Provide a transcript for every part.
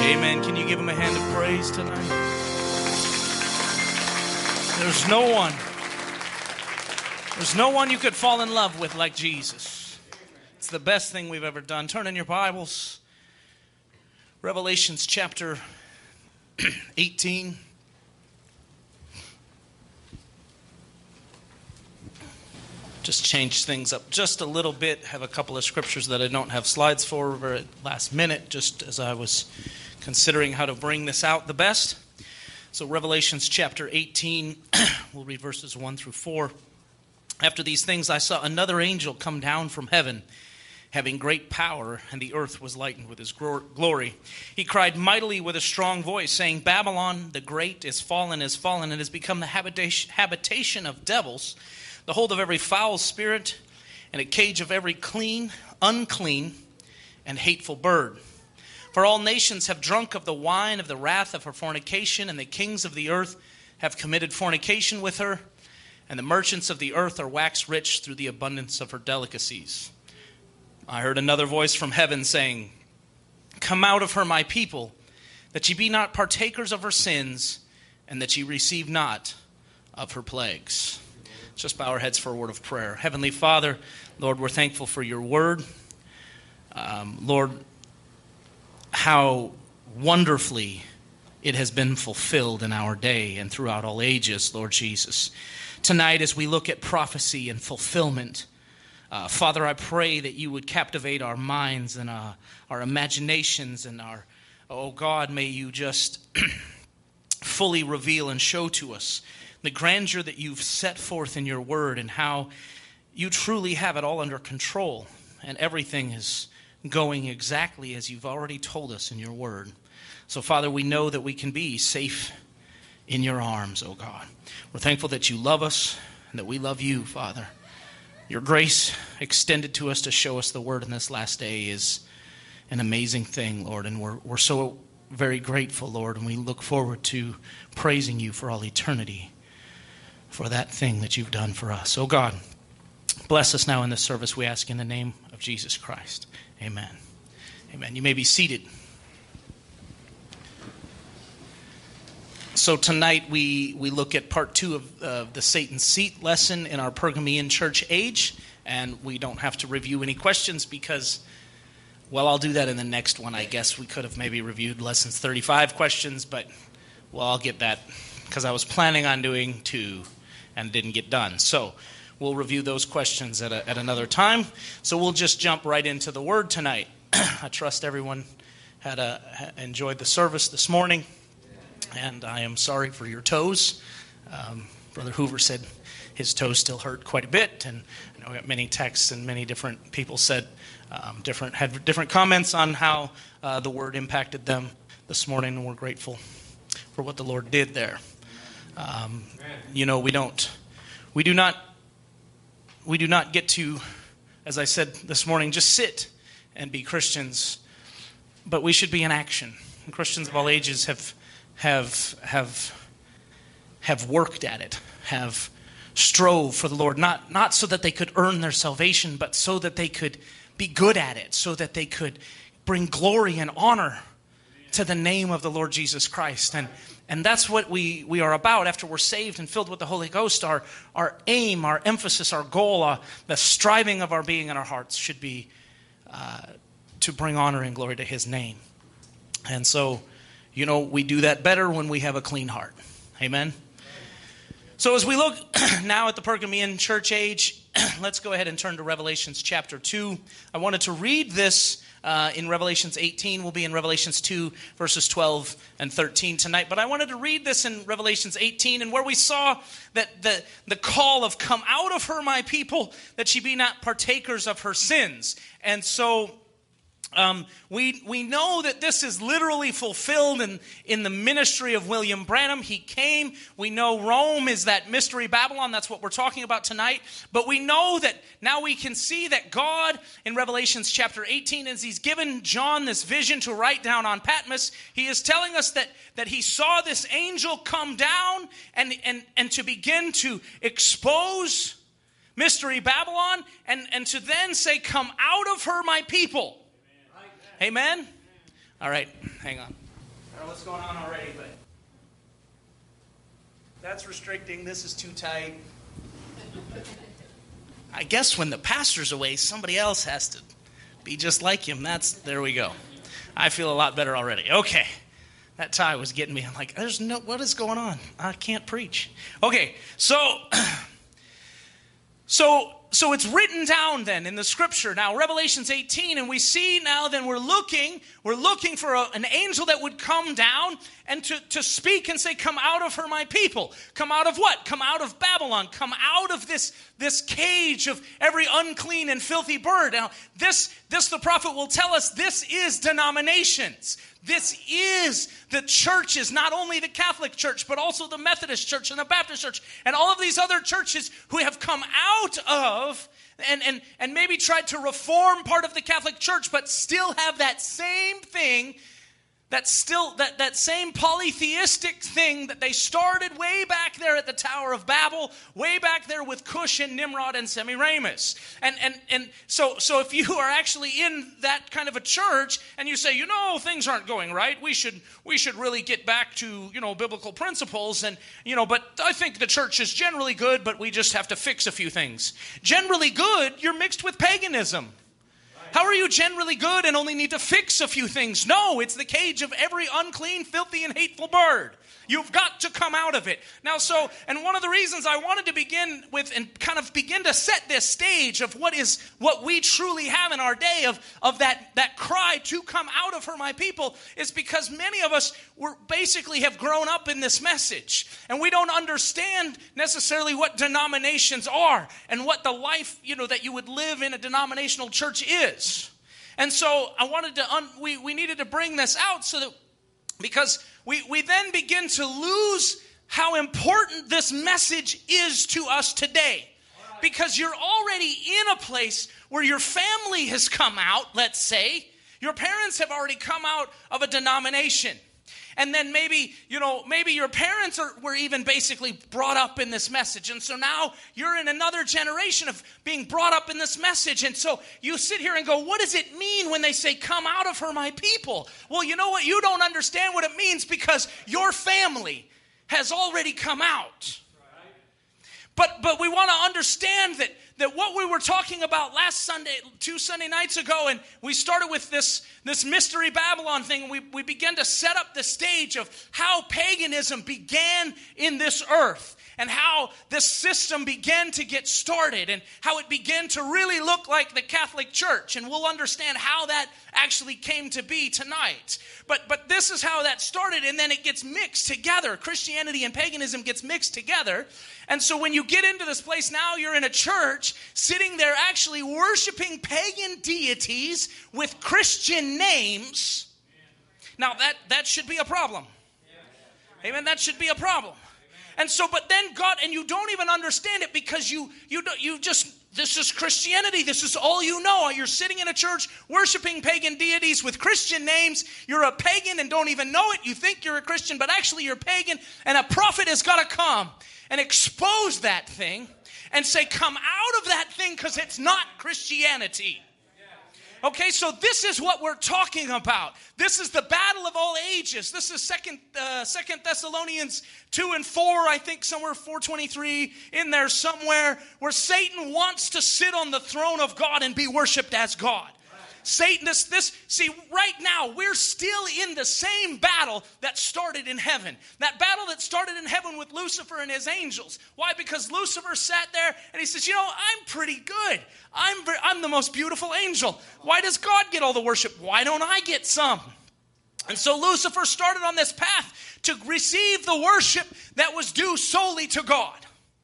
Amen. Can you give him a hand of praise tonight? There's no one you could fall in love with like Jesus. It's the best thing we've ever done. Turn in your Bibles. Revelations chapter 18. Just change things up just a little bit. Have a couple of scriptures that I don't have slides for at last minute, just as I was considering how to bring this out the best. So Revelations chapter 18, we'll read verses 1 through 4. After these things I saw another angel come down from heaven, having great power, and the earth was lightened with his glory. He cried mightily with a strong voice, saying, Babylon the great is fallen, and has become the habitation of devils, the hold of every foul spirit, and a cage of every clean, unclean, and hateful bird. For all nations have drunk of the wine of the wrath of her fornication, and the kings of the earth have committed fornication with her, and the merchants of the earth are waxed rich through the abundance of her delicacies. I heard another voice from heaven saying, Come out of her, my people, that ye be not partakers of her sins, and that ye receive not of her plagues. Just bow our heads for a word of prayer. Heavenly Father, Lord, we're thankful for your word. Lord, how wonderfully it has been fulfilled in our day and throughout all ages, Lord Jesus. Tonight, as we look at prophecy and fulfillment, Father, I pray that you would captivate our minds and our imaginations and oh God, may you just fully reveal and show to us the grandeur that you've set forth in your word and how you truly have it all under control and everything is going exactly as you've already told us in your word. So, Father, we know that we can be safe in your arms, oh God. We're thankful that you love us and that we love you, Father. Your grace extended to us to show us the word in this last day is an amazing thing, Lord, and we're so very grateful, Lord, and we look forward to praising you for all eternity for that thing that you've done for us. Oh God, bless us now in this service, we ask in the name of Jesus Christ. Amen. Amen. You may be seated. So tonight we look at part 2 of the Satan's Seat lesson in our Pergamean church age, and we don't have to review any questions because, well, I'll do that in the next one. I guess we could have maybe reviewed lessons 35 questions, but, well, I'll get that because I was planning on doing 2 and didn't get done. So we'll review those questions at another time. So we'll just jump right into the word tonight. I trust everyone had enjoyed the service this morning. And I am sorry for your toes. Brother Hoover said his toes still hurt quite a bit. And I know we got many texts and many different people had different comments on how the word impacted them this morning. And we're grateful for what the Lord did there. We do not get to, as I said this morning, just sit and be Christians, but we should be in action. And Christians of all ages have worked at it, have strove for the Lord, not so that they could earn their salvation, but so that they could be good at it, so that they could bring glory and honor to the name of the Lord Jesus Christ. And that's what we are about after we're saved and filled with the Holy Ghost. Our aim, our emphasis, our goal, the striving of our being in our hearts should be to bring honor and glory to his name. And so, we do that better when we have a clean heart. Amen? So as we look now at the Pergamean church age, let's go ahead and turn to Revelations chapter 2. I wanted to read this in Revelations 18. We'll be in Revelations 2, verses 12 and 13 tonight. But I wanted to read this in Revelations 18, and where we saw that the call of come out of her, my people, that she be not partakers of her sins. And so we know that this is literally fulfilled in the ministry of William Branham. He came. We know Rome is that mystery Babylon. That's what we're talking about tonight. But we know that now we can see that God in Revelations chapter 18, as he's given John this vision to write down on Patmos, he is telling us that he saw this angel come down and to begin to expose mystery Babylon and to then say, come out of her, my people. Amen? All right, hang on. I don't know what's going on already, but that's restricting. This is too tight. I guess when the pastor's away, somebody else has to be just like him. There we go. I feel a lot better already. Okay. That tie was getting me. I'm like, what is going on? I can't preach. Okay, so it's written down then in the scripture. Now, Revelations 18, and we see now then we're looking for an angel that would come down and to speak and say, come out of her, my people. Come out of what? Come out of Babylon. Come out of this cage of every unclean and filthy bird. Now, this the prophet will tell us, this is denominations. This is the churches, not only the Catholic Church, but also the Methodist Church and the Baptist Church and all of these other churches who have come out of and maybe tried to reform part of the Catholic Church, but still have that same thing, that same polytheistic thing that they started way back there at the Tower of Babel, way back there with Cush and Nimrod and Semiramis. And so if you are actually in that kind of a church and you say, things aren't going right, we should really get back to, biblical principles, and, but I think the church is generally good, but we just have to fix a few things. Generally good, you're mixed with paganism. How are you generally good and only need to fix a few things? No, it's the cage of every unclean, filthy, and hateful bird. You've got to come out of it. Now, and one of the reasons I wanted to begin with and kind of begin to set this stage of what we truly have in our day of that cry to come out of her, my people, is because many of us basically have grown up in this message. And we don't understand necessarily what denominations are and what the life, that you would live in a denominational church is. And so I wanted we needed to bring this out because we then begin to lose how important this message is to us today. Because you're already in a place where your family has come out, let's say. Your parents have already come out of a denomination. And then maybe your parents were even basically brought up in this message. And so now you're in another generation of being brought up in this message. And so you sit here and go, what does it mean when they say, come out of her, my people? Well, you know what? You don't understand what it means because your family has already come out. But we want to understand that what we were talking about last Sunday, 2 Sunday nights ago, and we started with this Mystery Babylon thing, and we began to set up the stage of how paganism began in this earth, and how this system began to get started, and how it began to really look like the Catholic Church, and we'll understand how that actually came to be tonight. But this is how that started, and then it gets mixed together. Christianity and paganism gets mixed together. And so when you get into this place, now you're in a church sitting there actually worshiping pagan deities with Christian names. Now that should be a problem. Amen. That should be a problem. And so, but then God, and you don't even understand it because you just, this is Christianity. This is all you know. You're sitting in a church worshiping pagan deities with Christian names. You're a pagan and don't even know it. You think you're a Christian, but actually you're pagan. And a prophet has got to come and expose that thing and say, come out of that thing because it's not Christianity. Okay, so this is what we're talking about. This is the battle of all ages. This is Second Thessalonians 2 and 4, I think somewhere 4:23 in there somewhere, where Satan wants to sit on the throne of God and be worshipped as God. Satan, see, right now, we're still in the same battle that started in heaven. That battle that started in heaven with Lucifer and his angels. Why? Because Lucifer sat there and he says, I'm pretty good. I'm the most beautiful angel. Why does God get all the worship? Why don't I get some? And so Lucifer started on this path to receive the worship that was due solely to God.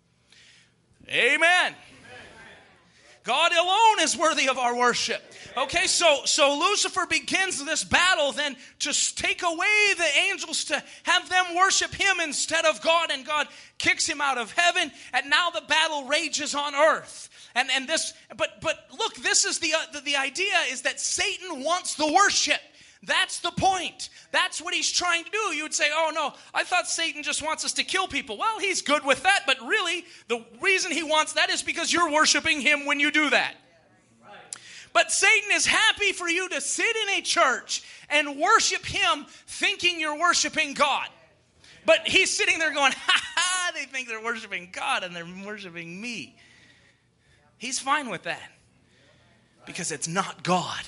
Amen. God alone is worthy of our worship. Okay, so Lucifer begins this battle then to take away the angels to have them worship him instead of God, and God kicks him out of heaven, and now the battle rages on earth. And this, but look, this is the idea is that Satan wants the worship. That's the point. That's what he's trying to do. You would say, oh no, I thought Satan just wants us to kill people. Well, he's good with that, but really the reason he wants that is because you're worshiping him when you do that. But Satan is happy for you to sit in a church and worship him thinking you're worshiping God. But he's sitting there going, ha ha, they think they're worshiping God and they're worshiping me. He's fine with that because it's not God.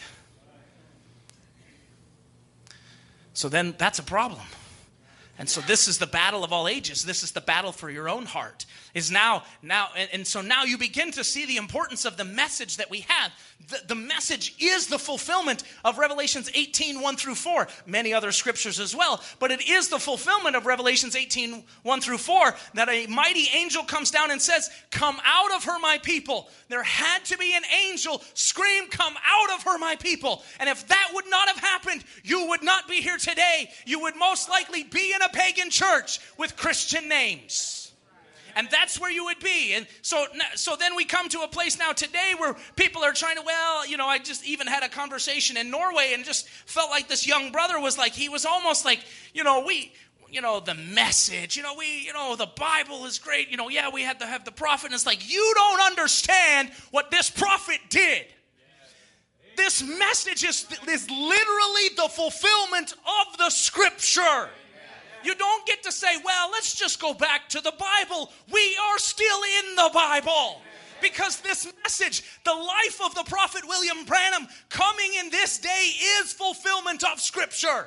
So then that's a problem. And so this is the battle of all ages. This is the battle for your own heart. So now you begin to see the importance of the message that we have. The message is the fulfillment of Revelations 18, 1 through 4. Many other scriptures as well. But it is the fulfillment of Revelations 18, 1 through 4 that a mighty angel comes down and says, come out of her, my people. There had to be an angel scream, come out of her, my people. And if that would not have happened, you would not be here today. You would most likely be in a pagan church with Christian names. And that's where you would be. And so then we come to a place now today where people are trying to, I just even had a conversation in Norway and just felt like this young brother was like, he was almost like, the message, the Bible is great. We had to have the prophet. And it's like, you don't understand what this prophet did. This message is literally the fulfillment of the scripture. You don't get to say, well, let's just go back to the Bible. We are still in the Bible. Because this message, the life of the prophet William Branham coming in this day is fulfillment of Scripture.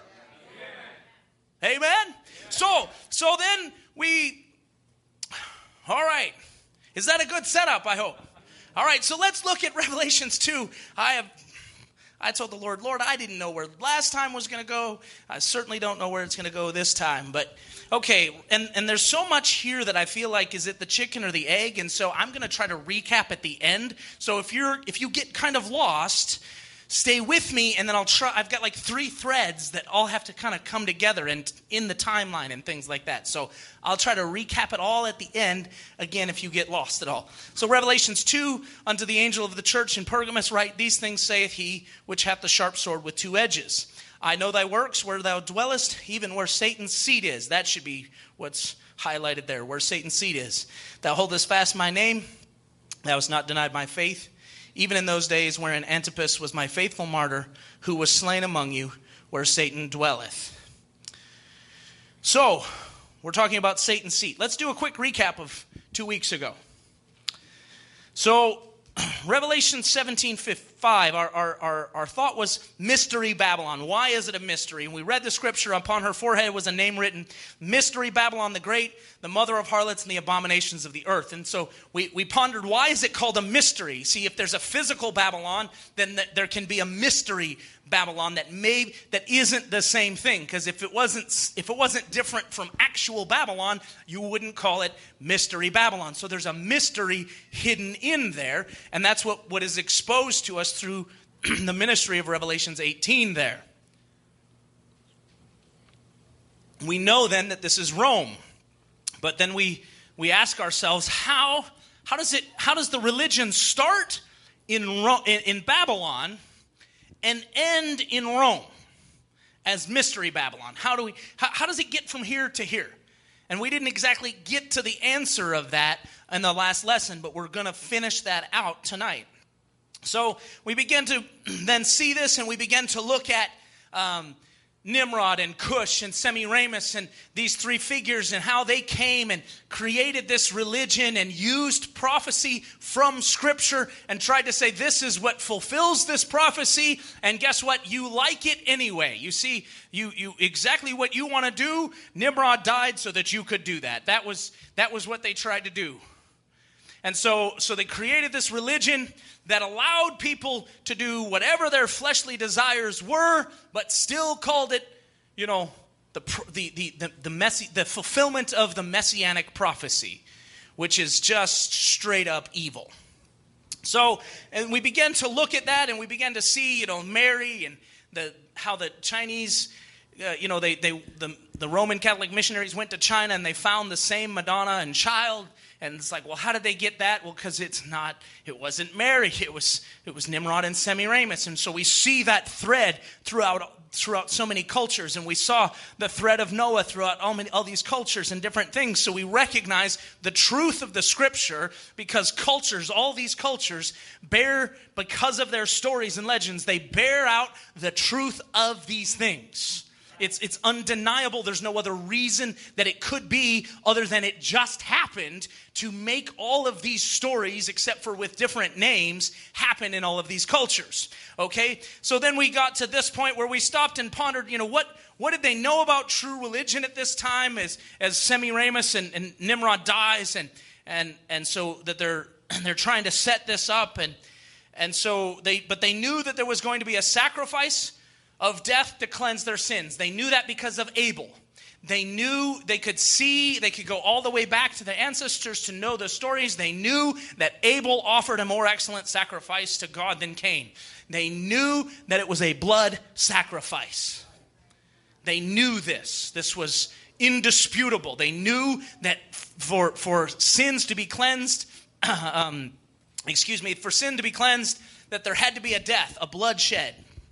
Amen? So then all right. Is that a good setup, I hope? All right, so let's look at Revelations 2. I told the Lord, I didn't know where last time was going to go. I certainly don't know where it's going to go this time. But, okay, and there's so much here that I feel like, is it the chicken or the egg? And so I'm going to try to recap at the end. So if you get kind of lost, stay with me, and then I've got like 3 threads that all have to kind of come together and in the timeline and things like that. So I'll try to recap it all at the end, again, if you get lost at all. So Revelations 2, unto the angel of the church in Pergamos write, these things saith he, which hath the sharp sword with 2 edges. I know thy works, where thou dwellest, even where Satan's seat is. That should be what's highlighted there, where Satan's seat is. Thou holdest fast my name, thou hast not denied my faith, even in those days wherein Antipas was my faithful martyr, who was slain among you, where Satan dwelleth. So, we're talking about Satan's seat. Let's do a quick recap of 2 weeks ago. So, Revelation 17:5, our thought was Mystery Babylon. Why is it a mystery? And we read the scripture, upon her forehead was a name written, Mystery Babylon the Great, the mother of harlots and the abominations of the earth. And so we pondered, why is it called a mystery? See, if there's a physical Babylon, then there can be a mystery Babylon that isn't the same thing. Because if it wasn't different from actual Babylon, you wouldn't call it Mystery Babylon. So there's a mystery hidden in there, and that's what is exposed to us through the ministry of Revelations 18 there. We know then that this is Rome. But then we ask ourselves, how does the religion start in Babylon and end in Rome as Mystery Babylon? How does it get from here to here? And we didn't exactly get to the answer of that in the last lesson, but we're going to finish that out tonight. So we begin to then see this, and we begin to look at Nimrod and Cush and Semiramis and these 3 figures and how they came and created this religion and used prophecy from Scripture and tried to say this is what fulfills this prophecy, and guess what? You like it anyway. You see, you exactly what you want to do. Nimrod died so that you could do that. That was what they tried to do. And so they created this religion that allowed people to do whatever their fleshly desires were, but still called it, the fulfillment of the messianic prophecy, which is just straight up evil. So, and we began to look at that, and we began to see, Mary and how the Chinese, the Roman Catholic missionaries went to China and they found the same Madonna and child. And it's like, well, how did they get that? Well, because it wasn't Mary. It was Nimrod and Semiramis. And so we see that thread throughout throughout so many cultures, and we saw the thread of Noah throughout all these cultures and different things. So we recognize the truth of the Scripture because cultures, all these cultures, because of their stories and legends, they bear out the truth of these things. It's undeniable. There's no other reason that it could be other than it just happened to make all of these stories, except for with different names, happen in all of these cultures. Okay? So then we got to this point where we stopped and pondered, what did they know about true religion at this time as Semiramis and Nimrod dies, and so that they're trying to set this up, and so they knew that there was going to be a sacrifice of death to cleanse their sins. They knew that because of Abel. They knew they could go all the way back to the ancestors to know the stories. They knew that Abel offered a more excellent sacrifice to God than Cain. They knew that it was a blood sacrifice. They knew this. This was indisputable. They knew that for sins to be cleansed, for sin to be cleansed, that there had to be a death, a bloodshed.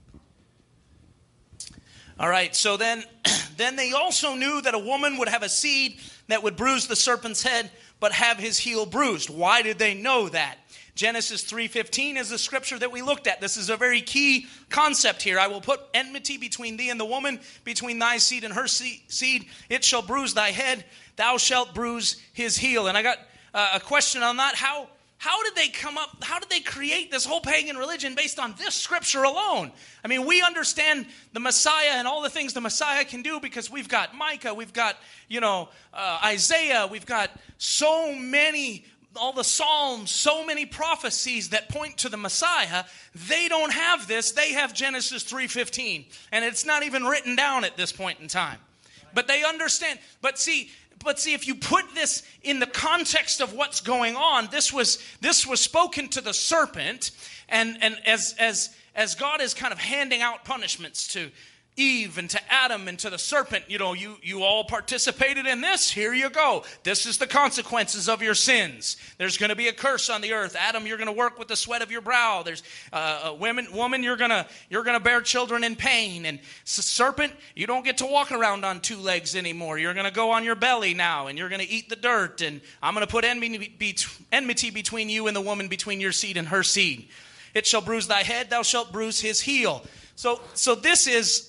All right, so then they also knew that a woman would have a seed that would bruise the serpent's head, but have his heel bruised. Why did they know that? Genesis 3:15 is the scripture that we looked at. This is a very key concept here. I will put enmity between thee and the woman, between thy seed and her seed. It shall bruise thy head, thou shalt bruise his heel. And I got a question on that. How did they come up? How did they create this whole pagan religion based on this scripture alone? I mean, we understand the Messiah and all the things the Messiah can do because we've got Micah, we've got, Isaiah, we've got so many, all the Psalms, so many prophecies that point to the Messiah. They don't have this. They have Genesis 3:15, and it's not even written down at this point in time. But they understand. But see, if you put this in the context of what's going on, this was spoken to the serpent, and as God is kind of handing out punishments to Eve and to Adam and to the serpent, you all participated in this. Here you go. This is the consequences of your sins. There's going to be a curse on the earth. Adam, you're going to work with the sweat of your brow. There's woman, you're going to bear children in pain. And serpent, you don't get to walk around on two legs anymore. You're going to go on your belly now, and you're going to eat the dirt. And I'm going to put enmity between you and the woman, between your seed and her seed. It shall bruise thy head, thou shalt bruise his heel. So this is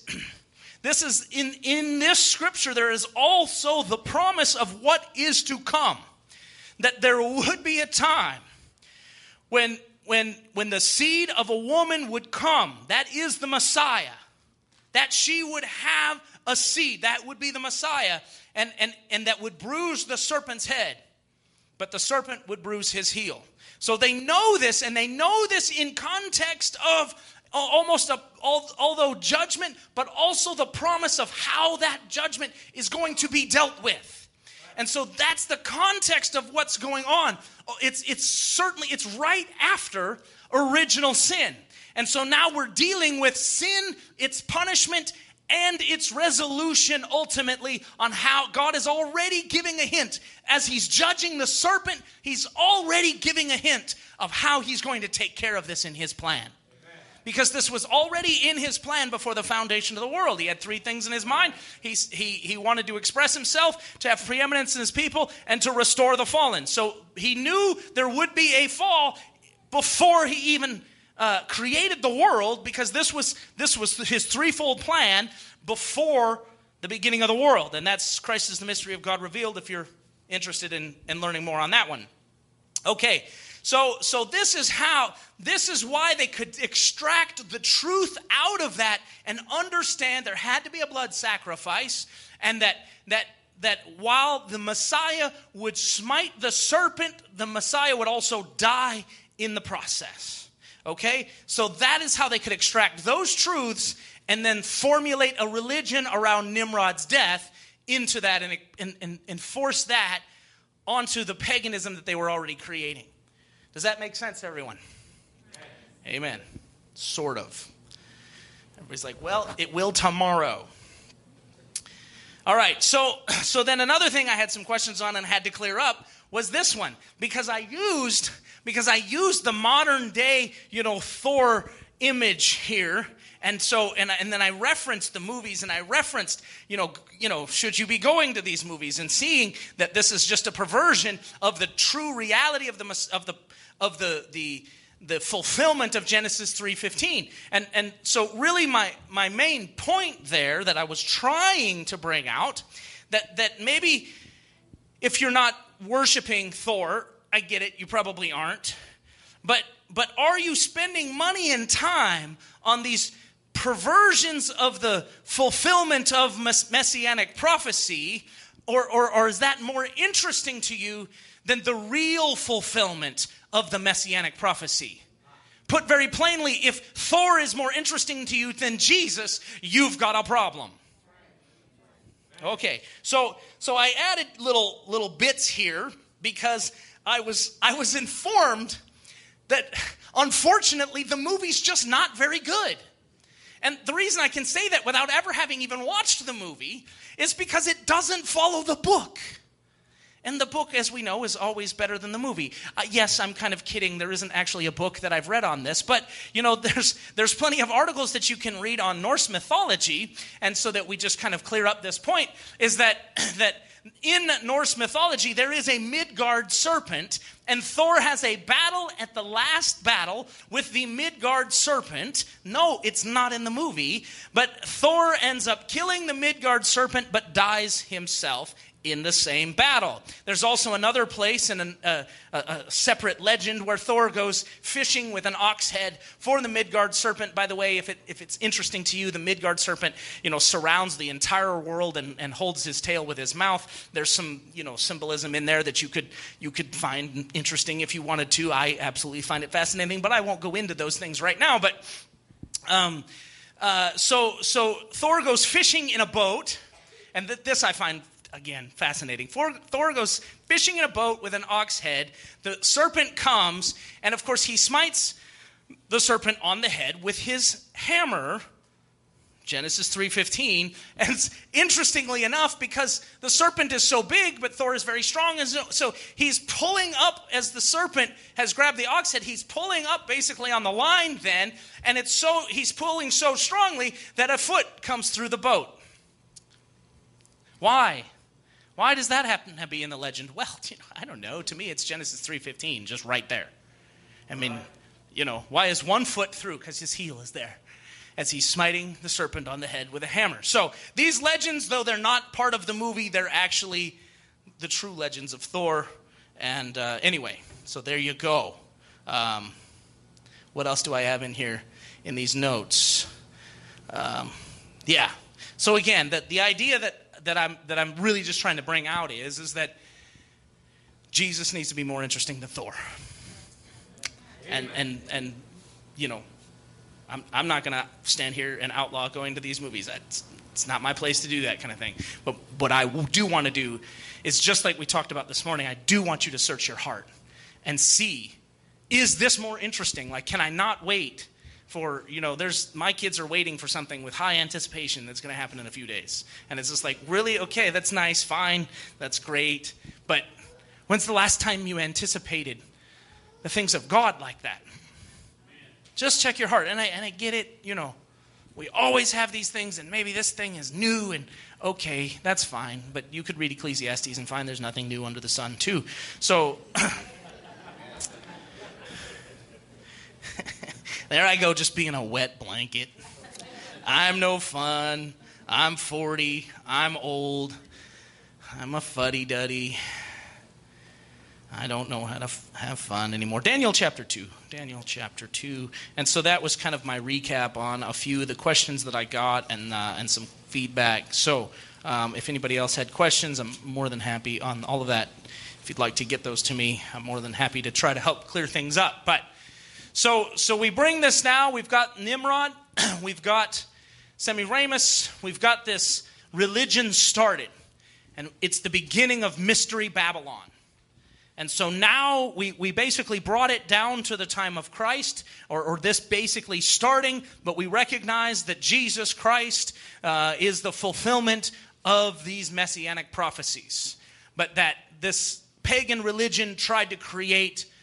in this scripture, there is also the promise of what is to come. That there would be a time when the seed of a woman would come, that is the Messiah, that she would have a seed, that would be the Messiah, and that would bruise the serpent's head, but the serpent would bruise his heel. So they know this, and they know this in context of although judgment, but also the promise of how that judgment is going to be dealt with. And so that's the context of what's going on. It's right after original sin. And so now we're dealing with sin, its punishment, and its resolution ultimately on how God is already giving a hint. As he's judging the serpent, he's already giving a hint of how he's going to take care of this in his plan. Because this was already in his plan before the foundation of the world. He had three things in his mind. He wanted to express himself, to have preeminence in his people, and to restore the fallen. So he knew there would be a fall before he even created the world, because this was his threefold plan before the beginning of the world. And that's Christ is the mystery of God revealed, if you're interested in learning more on that one. Okay. So this is why they could extract the truth out of that and understand there had to be a blood sacrifice, and that while the Messiah would smite the serpent, the Messiah would also die in the process. Okay? So that is how they could extract those truths and then formulate a religion around Nimrod's death into that and force that onto the paganism that they were already creating. Does that make sense, everyone? Amen. Sort of. Everybody's like, well, it will tomorrow. All right, so then another thing I had some questions on and had to clear up was this one. Because I used the modern day, Thor image here, And so, and then I referenced the movies, and I referenced, should you be going to these movies and seeing that this is just a perversion of the true reality of the fulfillment of Genesis 3:15. And so really my main point there that I was trying to bring out, that maybe if you're not worshiping Thor, I get it, you probably aren't, but are you spending money and time on these perversions of the fulfillment of messianic prophecy, or is that more interesting to you than the real fulfillment of the messianic prophecy? Put very plainly, if Thor is more interesting to you than Jesus, you've got a problem. Okay, so I added little bits here because I was informed that unfortunately the movie's just not very good. And the reason I can say that without ever having even watched the movie is because it doesn't follow the book. And the book, as we know, is always better than the movie. Yes, I'm kind of kidding. There isn't actually a book that I've read on this. But, there's plenty of articles that you can read on Norse mythology. And so that we just kind of clear up this point, is that in Norse mythology, there is a Midgard serpent. And Thor has a battle at the last battle with the Midgard serpent. No, it's not in the movie. But Thor ends up killing the Midgard serpent, but dies himself in the same battle. There's also another place in a separate legend where Thor goes fishing with an ox head for the Midgard serpent. By the way, if it's interesting to you, the Midgard serpent, surrounds the entire world and holds his tail with his mouth. There's some, symbolism in there that you could find interesting if you wanted to. I absolutely find it fascinating, but I won't go into those things right now. But so Thor goes fishing in a boat, and this I find again fascinating. Thor goes fishing in a boat with an ox head. The serpent comes, and of course he smites the serpent on the head with his hammer. Genesis 3:15. And it's, interestingly enough, because the serpent is so big, but Thor is very strong, and so he's pulling up as the serpent has grabbed the ox head. He's pulling up basically on the line then, and he's pulling so strongly that a foot comes through the boat. Why? Why does that happen to be in the legend? Well, I don't know. To me, it's Genesis 3:15, just right there. I mean, why is one foot through? Because his heel is there as he's smiting the serpent on the head with a hammer. So these legends, though they're not part of the movie, they're actually the true legends of Thor. And anyway, so there you go. What else do I have in here in these notes? Yeah. So again, the idea that I'm really just trying to bring out is that Jesus needs to be more interesting than Thor. And I'm not going to stand here and outlaw going to these movies. It's not my place to do that kind of thing. But what I do want to do is, just like we talked about this morning, I do want you to search your heart and see, is this more interesting? Like, can I not wait for, my kids are waiting for something with high anticipation that's going to happen in a few days. And it's just like, really? Okay, that's nice, fine, that's great. But when's the last time you anticipated the things of God like that? Just check your heart. And I get it, we always have these things, and maybe this thing is new, and okay, that's fine. But you could read Ecclesiastes and find there's nothing new under the sun, too. So there I go, just being a wet blanket. I'm no fun. I'm 40. I'm old. I'm a fuddy-duddy. I don't know how to have fun anymore. Daniel chapter 2. And so that was kind of my recap on a few of the questions that I got and some feedback. So if anybody else had questions, I'm more than happy on all of that. If you'd like to get those to me, I'm more than happy to try to help clear things up. But so we bring this now. We've got Nimrod. We've got Semiramis. We've got this religion started. And it's the beginning of Mystery Babylon. And so now we basically brought it down to the time of Christ, or this basically starting, but we recognize that Jesus Christ is the fulfillment of these messianic prophecies. But that this pagan religion tried to create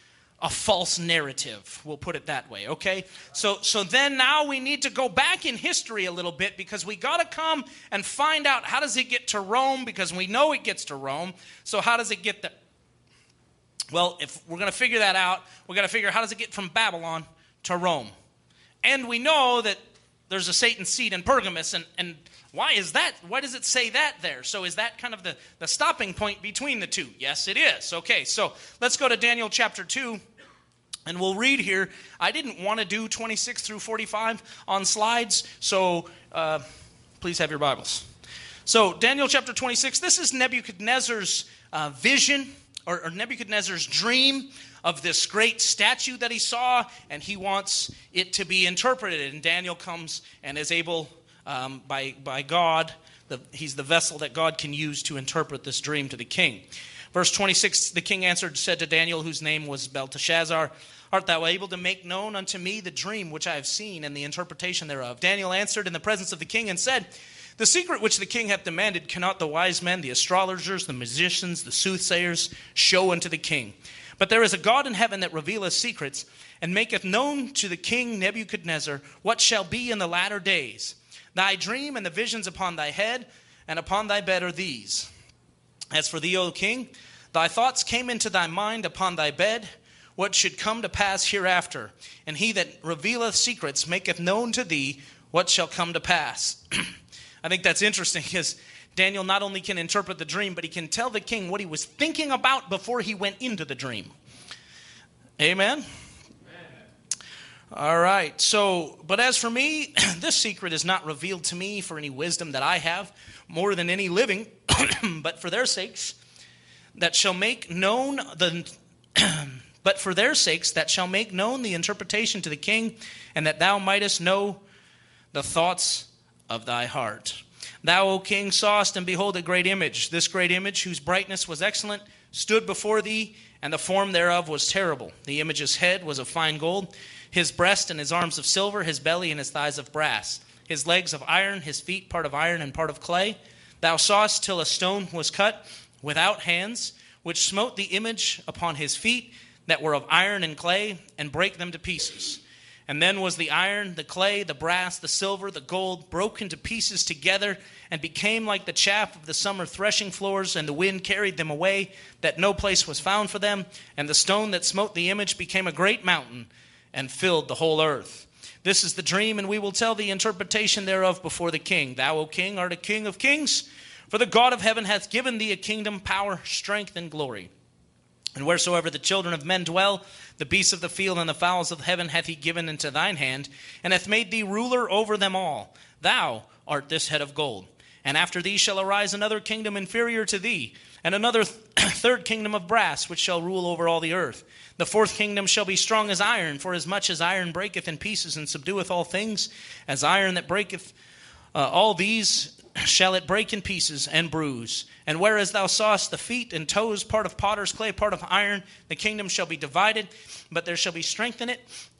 a false narrative. We'll put it that way, okay? So then now we need to go back in history a little bit, because we got to come and find out, how does it get to Rome? Because we know it gets to Rome. So how does it get there? Well, if we're going to figure that out, we're going to figure, how does it get from Babylon to Rome? And we know that there's a Satan seat in Pergamus, and why is that? Why does it say that there? So is that kind of the stopping point between the two? Yes, it is. Okay, so let's go to Daniel chapter 2, and we'll read here. I didn't want to do 26 through 45 on slides, so please have your Bibles. So Daniel chapter 26, this is Nebuchadnezzar's vision, or Nebuchadnezzar's dream of this great statue that he saw, and he wants it to be interpreted. And Daniel comes and is able, by God, he's the vessel that God can use to interpret this dream to the king. Verse 26, the king answered, said to Daniel, whose name was Belteshazzar, art thou able to make known unto me the dream which I have seen, and the interpretation thereof? Daniel answered in the presence of the king and said, the secret which the king hath demanded cannot the wise men, the astrologers, the magicians, the soothsayers show unto the king. But there is a God in heaven that revealeth secrets, and maketh known to the king Nebuchadnezzar what shall be in the latter days. Thy dream and the visions upon thy head and upon thy bed are these. As for thee, O king, thy thoughts came into thy mind upon thy bed, what should come to pass hereafter. And he that revealeth secrets maketh known to thee what shall come to pass. I think that's interesting, because Daniel not only can interpret the dream, but he can tell the king what he was thinking about before he went into the dream. Amen? Amen. All right. So, but as for me, this secret is not revealed to me for any wisdom that I have, more than any living, but for their sakes that shall make known the interpretation to the king, and that thou mightest know the thoughts of thy heart. Thou, O king, sawest, and behold, a great image. This great image, whose brightness was excellent, stood before thee, and the form thereof was terrible. The image's head was of fine gold, his breast and his arms of silver, his belly and his thighs of brass, his legs of iron, his feet part of iron and part of clay. Thou sawest till a stone was cut without hands, which smote the image upon his feet that were of iron and clay, and brake them to pieces. And then was the iron, the clay, the brass, the silver, the gold, broken to pieces together, and became like the chaff of the summer threshing floors, and the wind carried them away, that no place was found for them. And the stone that smote the image became a great mountain, and filled the whole earth. This is the dream, and we will tell the interpretation thereof before the king. Thou, O king, art a king of kings, for the God of heaven hath given thee a kingdom, power, strength, and glory. And wheresoever the children of men dwell, the beasts of the field and the fowls of heaven hath he given into thine hand, and hath made thee ruler over them all. Thou art this head of gold. And after thee shall arise another kingdom inferior to thee, and another third kingdom of brass, which shall rule over all the earth. The fourth kingdom shall be strong as iron, for as much as iron breaketh in pieces and subdueth all things, as iron that breaketh all these shall it break in pieces and bruise. And whereas thou sawest the feet and toes, part of potter's clay, part of iron, the kingdom shall be divided, but there shall be strength in it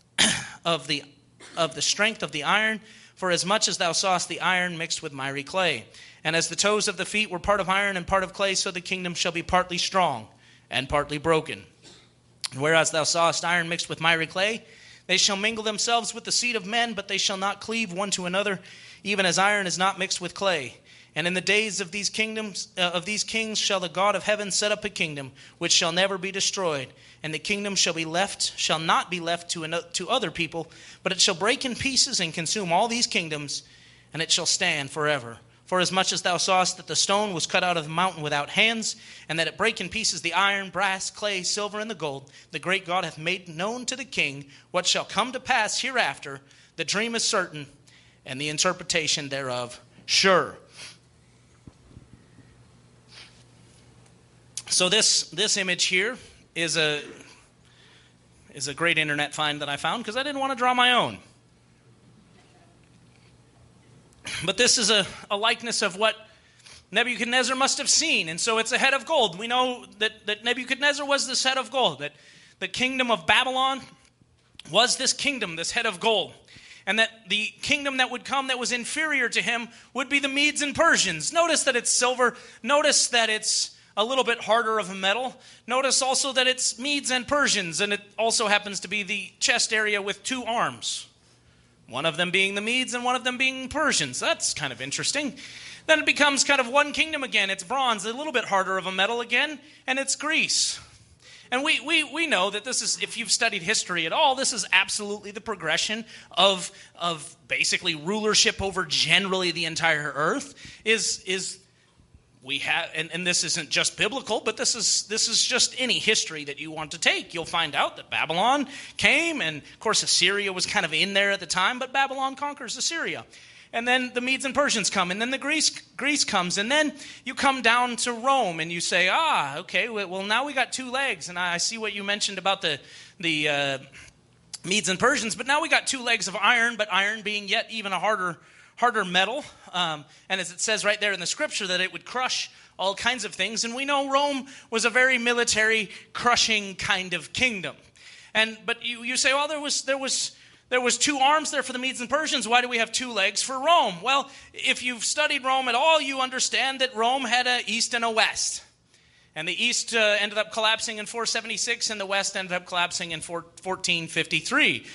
of the strength of the iron, for as much as thou sawest the iron mixed with miry clay. And as the toes of the feet were part of iron and part of clay, so the kingdom shall be partly strong and partly broken. And whereas thou sawest iron mixed with miry clay, they shall mingle themselves with the seed of men, but they shall not cleave one to another, even as iron is not mixed with clay. And in the days of these kings shall the God of heaven set up a kingdom which shall never be destroyed. And the kingdom shall not be left to other people, but it shall break in pieces and consume all these kingdoms, and it shall stand forever. For as much as thou sawest that the stone was cut out of the mountain without hands, and that it brake in pieces the iron, brass, clay, silver, and the gold, the great God hath made known to the king what shall come to pass hereafter. The dream is certain, and the interpretation thereof sure. So this image here is a great internet find that I found, because I didn't want to draw my own. But this is a likeness of what Nebuchadnezzar must have seen. And so it's a head of gold. We know that Nebuchadnezzar was this head of gold, that the kingdom of Babylon was this kingdom, this head of gold. And that the kingdom that would come that was inferior to him would be the Medes and Persians. Notice that it's silver. Notice that it's a little bit harder of a metal. Notice also that it's Medes and Persians, and it also happens to be the chest area with two arms. One of them being the Medes and one of them being Persians. That's kind of interesting. Then it becomes kind of one kingdom again. It's bronze, a little bit harder of a metal again, and it's Greece. And we know that this is, if you've studied history at all, this is absolutely the progression of basically rulership over generally the entire earth. We have, and this isn't just biblical, but this is just any history that you want to take. You'll find out that Babylon came, and of course Assyria was kind of in there at the time, but Babylon conquers Assyria. And then the Medes and Persians come, and then the Greece comes, and then you come down to Rome, and you say, okay, well now we got two legs, and I see what you mentioned about the Medes and Persians, but now we got two legs of iron, but iron being yet even a harder metal, and as it says right there in the scripture, that it would crush all kinds of things, and we know Rome was a very military, crushing kind of kingdom. But you say, well, there was two arms there for the Medes and Persians. Why do we have two legs for Rome? Well, if you've studied Rome at all, you understand that Rome had an east and a west. And the east ended up collapsing in 476, and the west ended up collapsing in 1453.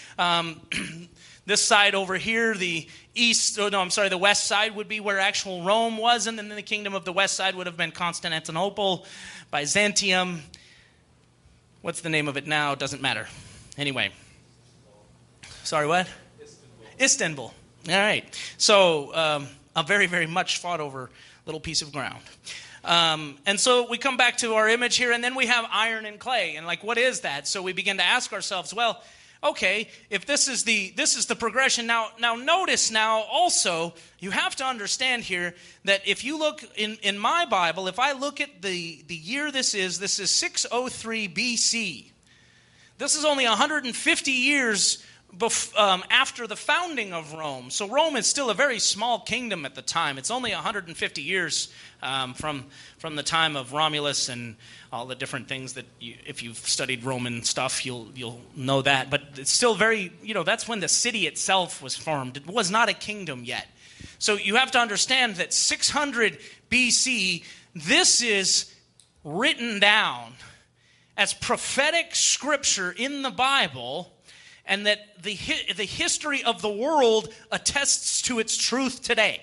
This side over here, the west side would be where actual Rome was, and then the kingdom of the west side would have been Constantinople, Byzantium. What's the name of it now? Doesn't matter. Anyway. Sorry, what? Istanbul. All right. So a very, very much fought over little piece of ground. And so we come back to our image here, and then we have iron and clay. And like, what is that? So we begin to ask ourselves, well, okay, if this is the progression. Now notice now also, you have to understand here that if you look in my Bible, if I look at the year this is 603 BC. This is only 150 years after the founding of Rome. So Rome is still a very small kingdom at the time. It's only 150 years from the time of Romulus and all the different things that if you've studied Roman stuff, you'll know that. But it's still very, that's when the city itself was formed. It was not a kingdom yet. So you have to understand that 600 BC, this is written down as prophetic scripture in the Bible, and that the history of the world attests to its truth today.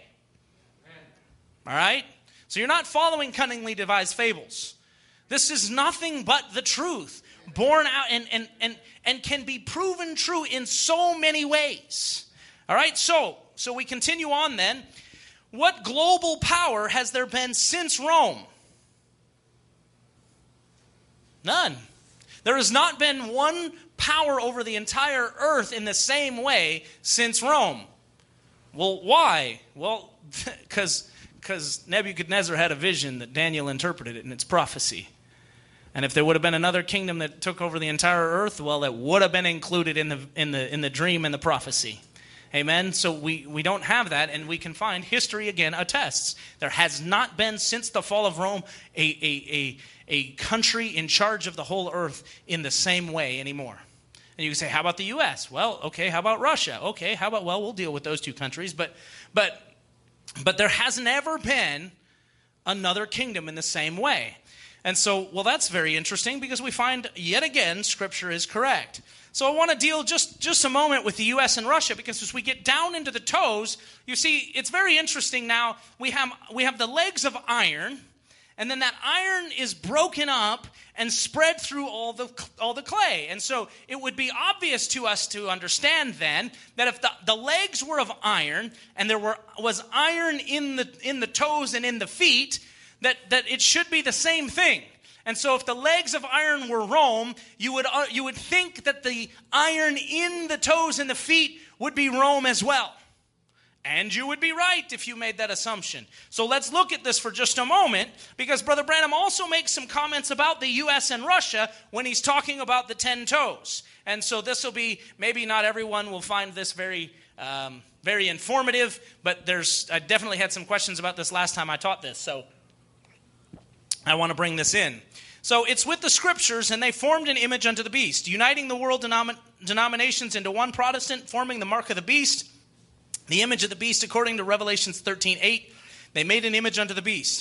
All right? So you're not following cunningly devised fables. This is nothing but the truth, born out and can be proven true in so many ways. All right? So we continue on then. What global power has there been since Rome? None. There has not been one power over the entire earth in the same way since Rome. Well, why? Well, because Nebuchadnezzar had a vision that Daniel interpreted it in its prophecy. And if there would have been another kingdom that took over the entire earth, well, it would have been included in the dream and the prophecy. Amen? So we don't have that, and we can find history again attests. There has not been since the fall of Rome a country in charge of the whole earth in the same way anymore. And you can say, how about the U.S.? Well, okay, how about Russia? Okay, we'll deal with those two countries. But there has never been another kingdom in the same way. And so, well, that's very interesting because we find, yet again, Scripture is correct. So I want to deal just a moment with the U.S. and Russia, because as we get down into the toes, you see, it's very interesting now. We have the legs of iron, and then that iron is broken up and spread through all the clay. And so it would be obvious to us to understand then that if the legs were of iron and there was iron in the toes and in the feet, that it should be the same thing. And so if the legs of iron were Rome, you would think that the iron in the toes and the feet would be Rome as well. And you would be right if you made that assumption. So let's look at this for just a moment, because Brother Branham also makes some comments about the U.S. and Russia when he's talking about the 10 toes. And so this will be, maybe not everyone will find this very informative, but I definitely had some questions about this last time I taught this. So I want to bring this in. So it's with the scriptures, and they formed an image unto the beast, uniting the world denominations into one Protestant, forming the mark of the beast, the image of the beast according to Revelations 13:8. They made an image unto the beast.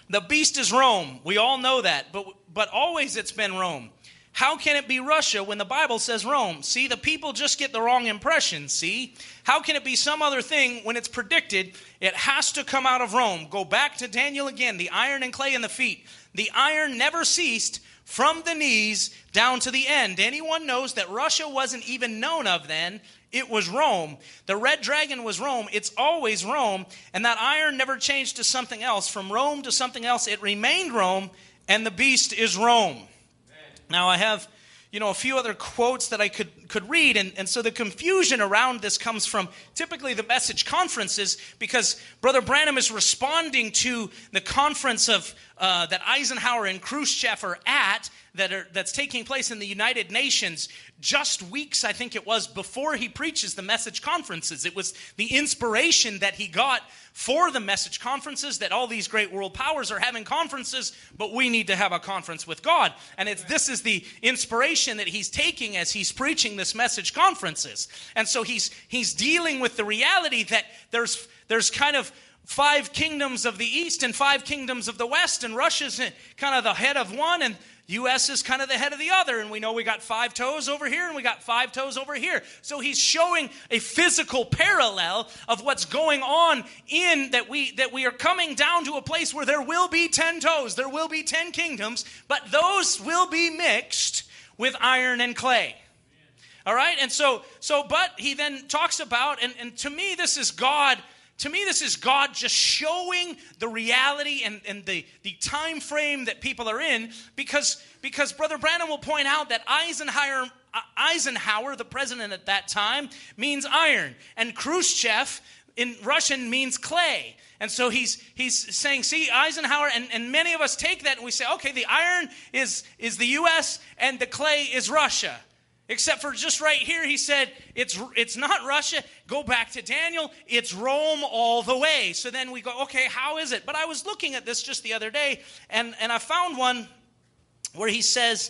The beast is Rome. We all know that, but always it's been Rome. How can it be Russia when the Bible says Rome? See, the people just get the wrong impression, see? How can it be some other thing when it's predicted it has to come out of Rome? Go back to Daniel again, the iron and clay in the feet. The iron never ceased from the knees down to the end. Anyone knows that Russia wasn't even known of then. It was Rome. The red dragon was Rome. It's always Rome. And that iron never changed to something else. From Rome to something else, it remained Rome, and the beast is Rome. Now, I have, a few other quotes that I could read, and so the confusion around this comes from typically the message conferences, because Brother Branham is responding to the conference of that Eisenhower and Khrushchev are at, that's taking place in the United Nations just weeks, I think it was, before he preaches the message conferences. It was the inspiration that he got for the message conferences, that all these great world powers are having conferences, but we need to have a conference with God. And this is the inspiration that he's taking as he's preaching this message conferences. And so he's dealing with the reality that there's kind of 5 kingdoms of the East and 5 kingdoms of the West, and Russia's kind of the head of one, and U.S. is kind of the head of the other, and we know we got 5 toes over here, and we got 5 toes over here. So he's showing a physical parallel of what's going on in that we are coming down to a place where there will be 10 toes, there will be 10 kingdoms, but those will be mixed with iron and clay. All right, and but he then talks about, and to me this is God. To me, this is God just showing the reality and the time frame that people are in, because Brother Branham will point out that Eisenhower, the president at that time, means iron, and Khrushchev in Russian means clay. And so he's saying, see, Eisenhower, and many of us take that and we say, okay, the iron is the U.S. and the clay is Russia. Except for just right here, he said, it's not Russia. Go back to Daniel. It's Rome all the way. So then we go, okay, how is it? But I was looking at this just the other day, and I found one where he says,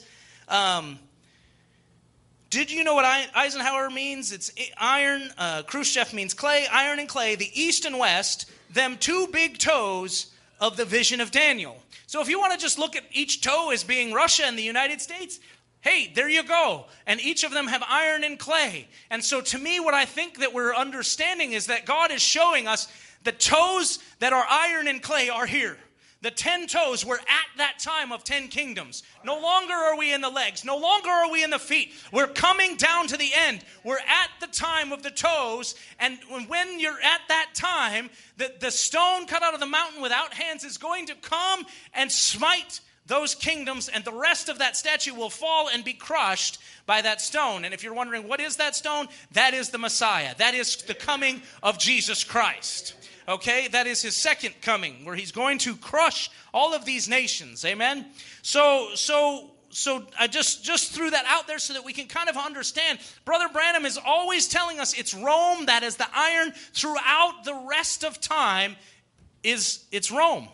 did you know what Eisenhower means? It's iron. Khrushchev means clay. Iron and clay, the East and West, them 2 big toes of the vision of Daniel. So if you want to just look at each toe as being Russia and the United States, hey, there you go. And each of them have iron and clay. And so to me, what I think that we're understanding is that God is showing us the toes that are iron and clay are here. The 10 toes were at that time of 10 kingdoms. No longer are we in the legs. No longer are we in the feet. We're coming down to the end. We're at the time of the toes. And when you're at that time, the stone cut out of the mountain without hands is going to come and smite those kingdoms, and the rest of that statue will fall and be crushed by that stone. And if you're wondering, what is that stone? That is the Messiah. That is the coming of Jesus Christ. Okay? That is his second coming, where he's going to crush all of these nations. Amen? So I just threw that out there so that we can kind of understand. Brother Branham is always telling us it's Rome that is the iron. Throughout the rest of time, it's Rome.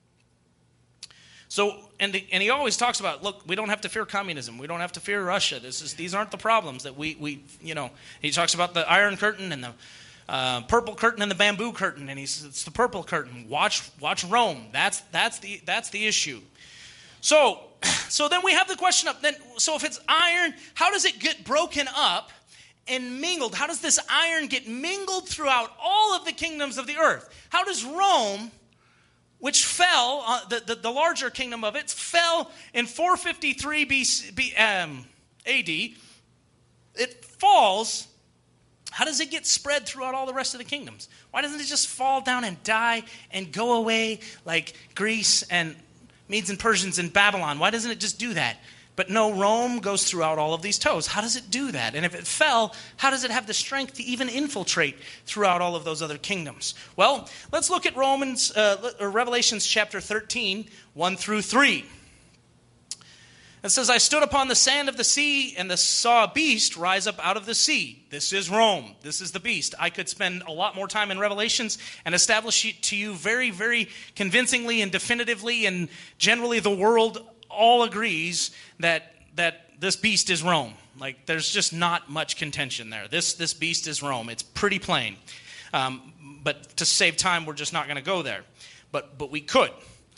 So, and he always talks about, look, we don't have to fear communism. We don't have to fear Russia. These aren't the problems that we. He talks about the Iron Curtain and the purple curtain and the bamboo curtain, and he says it's the purple curtain. Watch Rome. That's the issue. So then we have the question up. So if it's iron, how does it get broken up and mingled? How does this iron get mingled throughout all of the kingdoms of the earth? How does Rome, which fell, the larger kingdom of it, fell in 453 AD. It falls. How does it get spread throughout all the rest of the kingdoms? Why doesn't it just fall down and die and go away like Greece and Medes and Persians and Babylon? Why doesn't it just do that? But no, Rome goes throughout all of these toes. How does it do that? And if it fell, how does it have the strength to even infiltrate throughout all of those other kingdoms? Well, let's look at Revelations chapter 13, 1 through 3. It says, I stood upon the sand of the sea and saw a beast rise up out of the sea. This is Rome. This is the beast. I could spend a lot more time in Revelations and establish it to you very, very convincingly and definitively, and generally the world all agrees that this beast is Rome. Like, there's just not much contention there. This beast is Rome. It's pretty plain. But to save time, we're just not going to go there. But we could.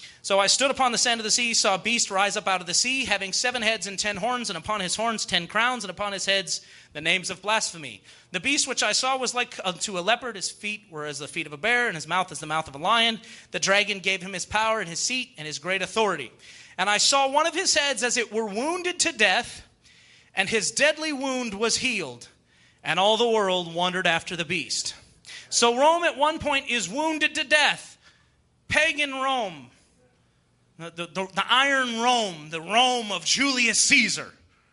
So I stood upon the sand of the sea, saw a beast rise up out of the sea, having 7 heads and 10 horns, and upon his horns 10 crowns, and upon his heads the names of blasphemy. The beast which I saw was like unto a leopard. His feet were as the feet of a bear, and his mouth as the mouth of a lion. The dragon gave him his power and his seat and his great authority. And I saw one of his heads as it were wounded to death, and his deadly wound was healed. And all the world wondered after the beast. So Rome at one point is wounded to death. Pagan Rome. The Iron Rome, the Rome of Julius Caesar.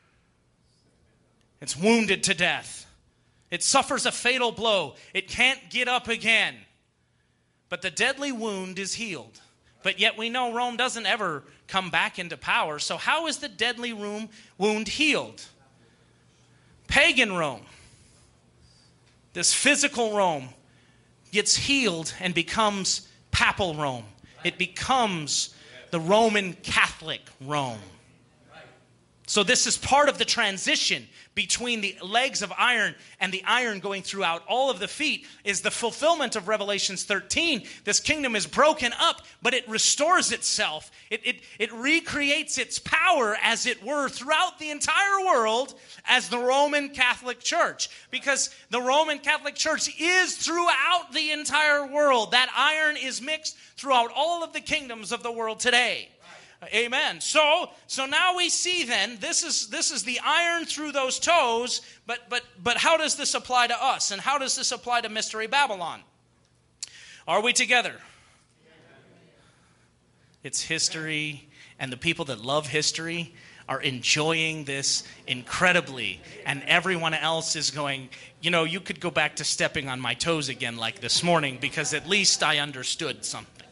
It's wounded to death. It suffers a fatal blow. It can't get up again. But the deadly wound is healed. But yet we know Rome doesn't ever come back into power. So how is the deadly wound healed? Pagan Rome, this physical Rome, gets healed and becomes papal Rome. It becomes the Roman Catholic Rome. So this is part of the transition between the legs of iron and the iron going throughout all of the feet is the fulfillment of Revelations 13. This kingdom is broken up, but it restores itself. It recreates its power, as it were, throughout the entire world as the Roman Catholic Church. Because the Roman Catholic Church is throughout the entire world. That iron is mixed throughout all of the kingdoms of the world today. Amen. So now we see then, this is the iron through those toes, but how does this apply to us? And how does this apply to Mystery Babylon? Are we together? It's history, and the people that love history are enjoying this incredibly, and everyone else is going, you could go back to stepping on my toes again like this morning, because at least I understood something.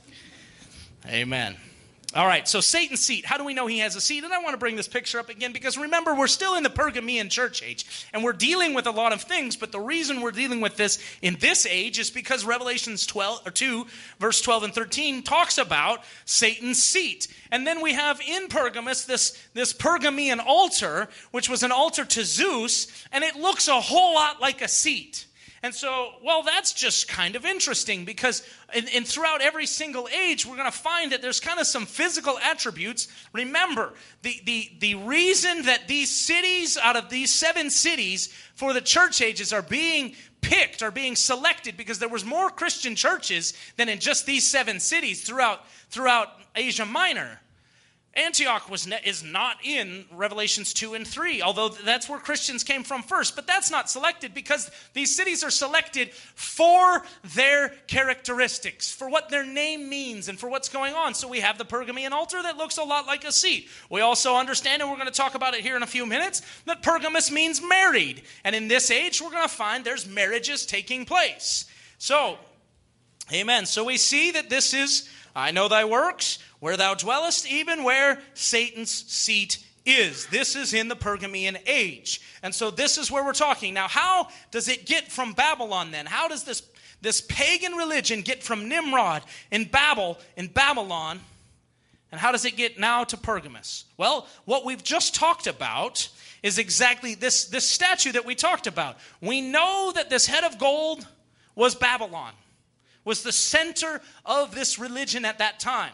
Amen. All right, so Satan's seat. How do we know he has a seat? And I want to bring this picture up again because remember, we're still in the Pergamean church age, and we're dealing with a lot of things, but the reason we're dealing with this in this age is because Revelations 2, verse 12 and 13 talks about Satan's seat. And then we have in Pergamus this Pergamean altar, which was an altar to Zeus, and it looks a whole lot like a seat. And so, that's just kind of interesting because in throughout every single age, we're going to find that there's kind of some physical attributes. Remember, the reason that these cities, out of these 7 cities for the church ages are being picked, are being selected, because there was more Christian churches than in just these 7 cities throughout Asia Minor. Antioch is not in Revelations 2 and 3, although that's where Christians came from first. But that's not selected because these cities are selected for their characteristics, for what their name means and for what's going on. So we have the Pergamean altar that looks a lot like a seat. We also understand, and we're going to talk about it here in a few minutes, that Pergamus means married. And in this age, we're going to find there's marriages taking place. So, amen. So we see that this is, I know thy works, where thou dwellest, even where Satan's seat is. This is in the Pergamean age. And so this is where we're talking. Now, how does it get from Babylon then? How does this pagan religion get from Nimrod in Babylon, and how does it get now to Pergamus? Well, what we've just talked about is exactly this statue that we talked about. We know that this head of gold was Babylon, was the center of this religion at that time.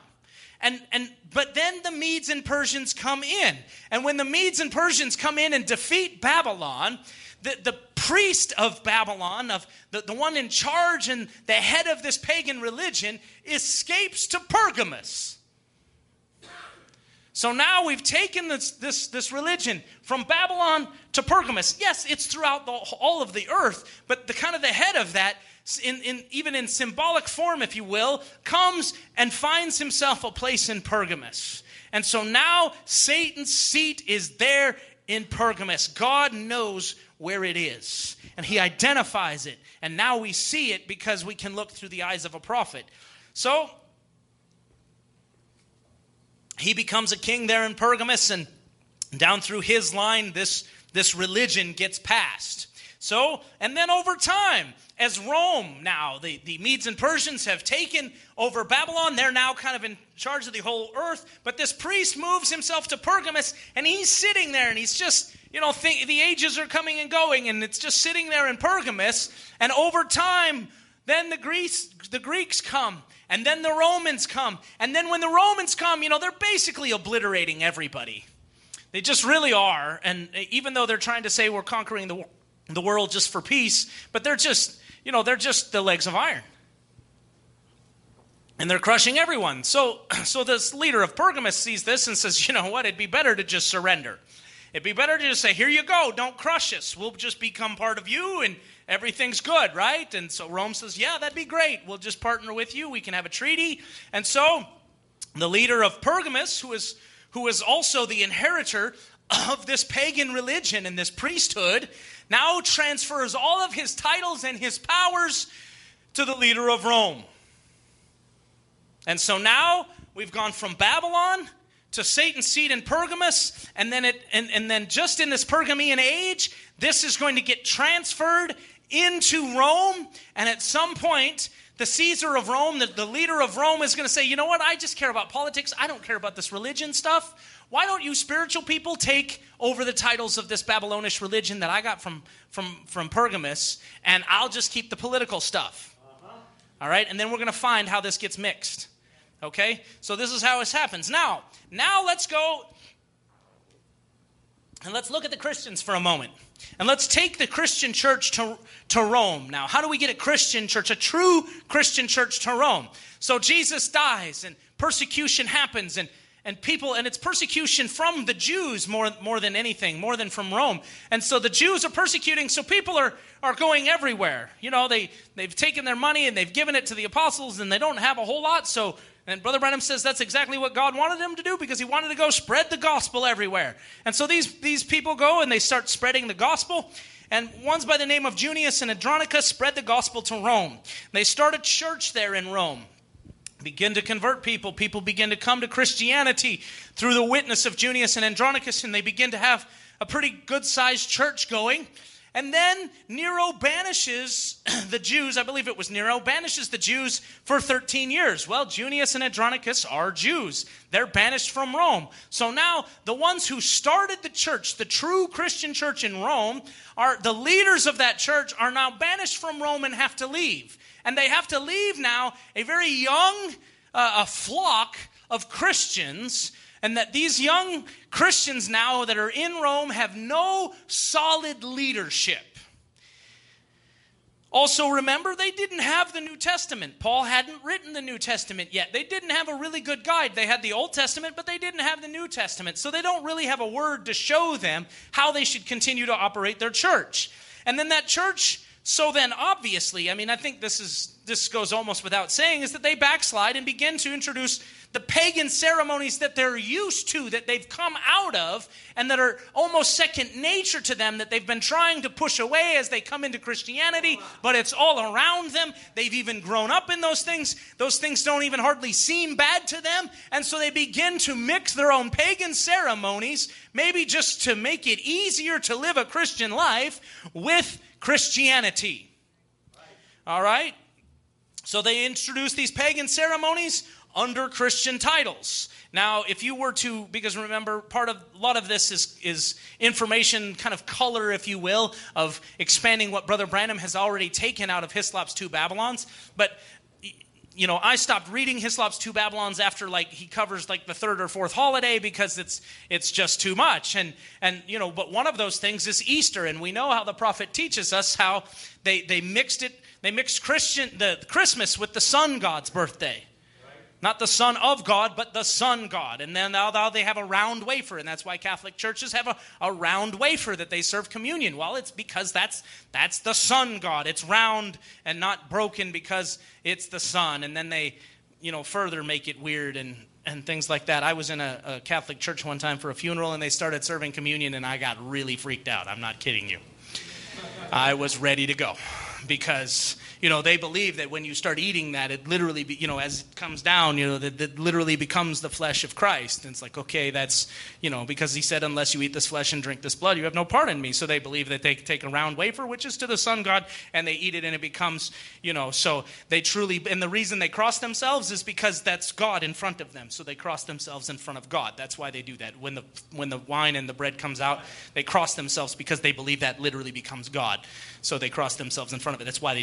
But then the Medes and Persians come in. And when the Medes and Persians come in and defeat Babylon, the priest of Babylon, of the one in charge and the head of this pagan religion, escapes to Pergamus. So now we've taken this religion from Babylon to Pergamus. Yes, it's throughout all of the earth, but the head of that, even in symbolic form, if you will, comes and finds himself a place in Pergamus. And so now Satan's seat is there in Pergamus. God knows where it is, and he identifies it. And now we see it because we can look through the eyes of a prophet. So he becomes a king there in Pergamus, and down through his line, this religion gets passed. So, and then over time, as Rome now, the Medes and Persians have taken over Babylon, they're now kind of in charge of the whole earth, but this priest moves himself to Pergamus, and he's sitting there, and he's just, the ages are coming and going, and it's just sitting there in Pergamus, and over time, then the Greeks come, And then the Romans come. And then when the Romans come, they're basically obliterating everybody. They just really are. And even though they're trying to say we're conquering the world just for peace, but they're just the legs of iron. And they're crushing everyone. So this leader of Pergamos sees this and says, you know what, it'd be better to just surrender. It'd be better to just say, here you go, don't crush us. We'll just become part of you and everything's good, right? And so Rome says, yeah, that'd be great. We'll just partner with you. We can have a treaty. And so the leader of Pergamos, who is also the inheritor of this pagan religion and this priesthood, now transfers all of his titles and his powers to the leader of Rome. And so now we've gone from Babylon to Satan's seat in Pergamos, and then just in this Pergamean age, this is going to get transferred into Rome, and at some point, the Caesar of Rome, the leader of Rome, is going to say, you know what, I just care about politics, I don't care about this religion stuff. Why don't you spiritual people take over the titles of this Babylonish religion that I got from Pergamos, and I'll just keep the political stuff. All right, and then we're going to find how this gets mixed. Okay, so this is how this happens. Now let's go and let's look at the Christians for a moment. And let's take the Christian church to Rome. Now, how do we get a Christian church, a true Christian church to Rome? So Jesus dies and persecution happens and it's persecution from the Jews more than anything, more than from Rome. And so the Jews are persecuting, so people are going everywhere. They've taken their money and they've given it to the apostles and they don't have a whole lot, and Brother Branham says that's exactly what God wanted him to do because he wanted to go spread the gospel everywhere. And so these people go and they start spreading the gospel. And ones by the name of Junius and Andronicus spread the gospel to Rome. They start a church there in Rome. Begin to convert people. People begin to come to Christianity through the witness of Junius and Andronicus, and they begin to have a pretty good-sized church going. And then Nero banishes the Jews, I believe it was Nero, banishes the Jews for 13 years. Well, Junius and Andronicus are Jews. They're banished from Rome. So now the ones who started the church, the true Christian church in Rome, the leaders of that church are now banished from Rome and have to leave. And they have to leave now a very young a flock of Christians, and that these young Christians now that are in Rome have no solid leadership. Also remember, they didn't have the New Testament. Paul hadn't written the New Testament yet. They didn't have a really good guide. They had the Old Testament, but they didn't have the New Testament. So they don't really have a word to show them how they should continue to operate their church. And then that church, so then obviously, I think this goes almost without saying, is that they backslide and begin to introduce the pagan ceremonies that they're used to, that they've come out of, and that are almost second nature to them, that they've been trying to push away as they come into Christianity, but it's all around them. They've even grown up in those things. Those things don't even hardly seem bad to them, and so they begin to mix their own pagan ceremonies, maybe just to make it easier to live a Christian life, with Christianity. All right? So they introduce these pagan ceremonies under Christian titles. Now, if you were to, because remember, a lot of this is information, kind of color, if you will, of expanding what Brother Branham has already taken out of Hislop's Two Babylons. But, I stopped reading Hislop's Two Babylons after, he covers, the third or fourth holiday because it's just too much. But one of those things is Easter, and we know how the prophet teaches us how they mixed the Christmas with the sun god's birthday. Not the Son of God, but the Son God. And then now they have a round wafer, and that's why Catholic churches have a round wafer that they serve communion. Well, it's because that's the Son God. It's round and not broken because it's the Son. And then they, further make it weird and things like that. I was in a Catholic church one time for a funeral, and they started serving communion, and I got really freaked out. I'm not kidding you. I was ready to go because they believe that when you start eating that, it literally, as it comes down, that literally becomes the flesh of Christ. And it's like, okay, that's, because he said, unless you eat this flesh and drink this blood, you have no part in me. So they believe that they take a round wafer, which is to the sun god, and they eat it, and it becomes, so they truly, and the reason they cross themselves is because that's God in front of them. So they cross themselves in front of God. That's why they do that. When the wine and the bread comes out, they cross themselves because they believe that literally becomes God. So they cross themselves in front of it. That's why they do that.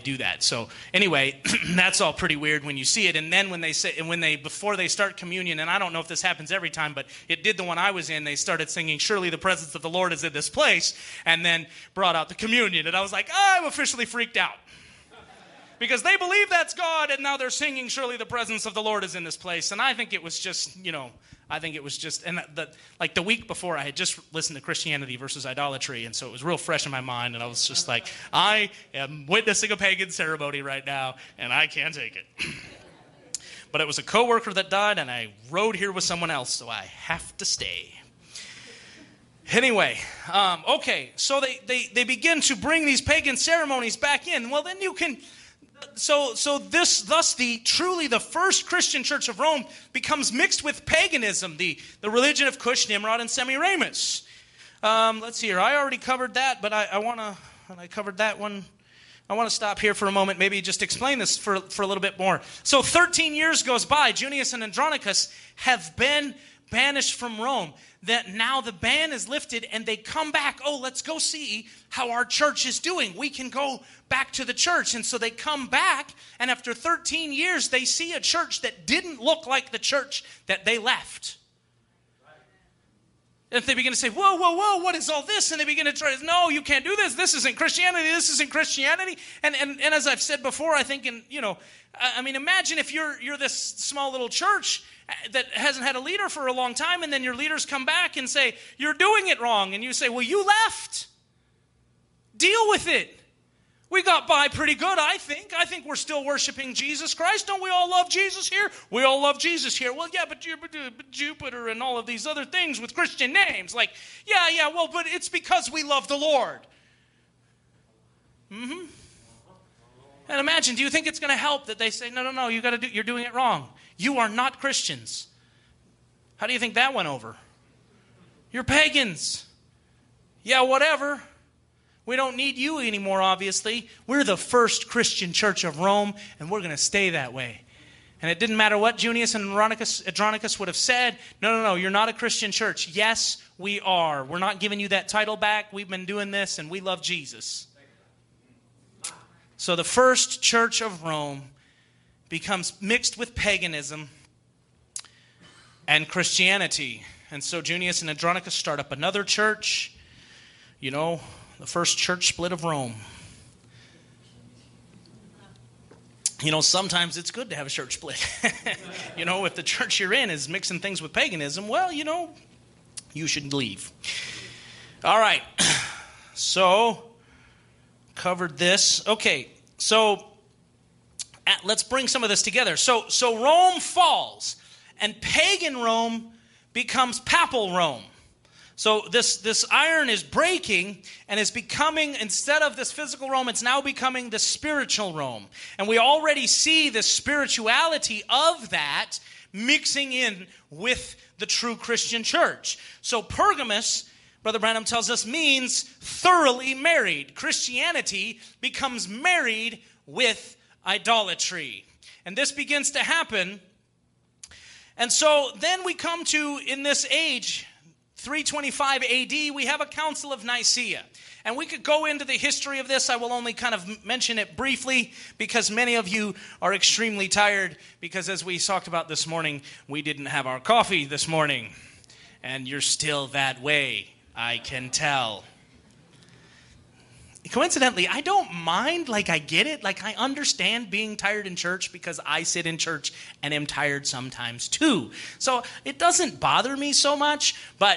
So anyway, that's all pretty weird when you see it. And then before they start communion, and I don't know if this happens every time, but it did the one I was in, they started singing, "Surely the presence of the Lord is in this place," and then brought out the communion. And I was like, I'm officially freaked out. Because they believe that's God, and now they're singing, "Surely the presence of the Lord is in this place." And I think it was just, and the week before, I had just listened to Christianity versus Idolatry, and so it was real fresh in my mind, and I was just like, I am witnessing a pagan ceremony right now, and I can't take it. But it was a coworker that died, and I rode here with someone else, so I have to stay. Anyway, okay, so they begin to bring these pagan ceremonies back in. Well, then you can... So thus truly the first Christian church of Rome becomes mixed with paganism, the religion of Cush, Nimrod, and Semiramis. Let's see here. I already covered that, but I covered that one. I want to stop here for a moment, maybe just explain this for a little bit more. So 13 years goes by. Junius and Andronicus have been banished from Rome. That now the ban is lifted and they come back. Oh, let's go see how our church is doing. We can go back to the church. And so they come back, and after 13 years, they see a church that didn't look like the church that they left. And they begin to say, whoa, what is all this? And they begin to try to, no, you can't do this. This isn't Christianity. This isn't Christianity. And as I've said before, I think, imagine if you're this small little church that hasn't had a leader for a long time, and then your leaders come back and say, you're doing it wrong. And you say, well, you left. Deal with it. We got by pretty good, I think. I think we're still worshiping Jesus Christ. Don't we all love Jesus here? We all love Jesus here. Well, yeah, but Jupiter and all of these other things with Christian names. Like, but it's because we love the Lord. Mm-hmm. And imagine, do you think it's going to help that they say, no, you're doing it wrong. You are not Christians. How do you think that went over? You're pagans. Yeah, whatever. We don't need you anymore, obviously. We're the first Christian church of Rome, and we're going to stay that way. And it didn't matter what Junius and Andronicus would have said. No, you're not a Christian church. Yes, we are. We're not giving you that title back. We've been doing this, and we love Jesus. So the first church of Rome becomes mixed with paganism and Christianity. And so Junius and Andronicus start up another church. The first church split of Rome. Sometimes it's good to have a church split. If the church you're in is mixing things with paganism, well, you should leave. All right. So, covered this. Okay, so let's bring some of this together. So Rome falls, and pagan Rome becomes papal Rome. So this iron is breaking and is becoming, instead of this physical Rome, it's now becoming the spiritual Rome. And we already see the spirituality of that mixing in with the true Christian church. So Pergamos, Brother Branham tells us, means thoroughly married. Christianity becomes married with idolatry. And this begins to happen. And so then we come to, in this age, 325 AD, we have a Council of Nicaea. And we could go into the history of this. I will only kind of mention it briefly because many of you are extremely tired because, as we talked about this morning, we didn't have our coffee this morning. And you're still that way, I can tell. Coincidentally, I don't mind, I get it. I understand being tired in church because I sit in church and am tired sometimes too. So it doesn't bother me so much, but,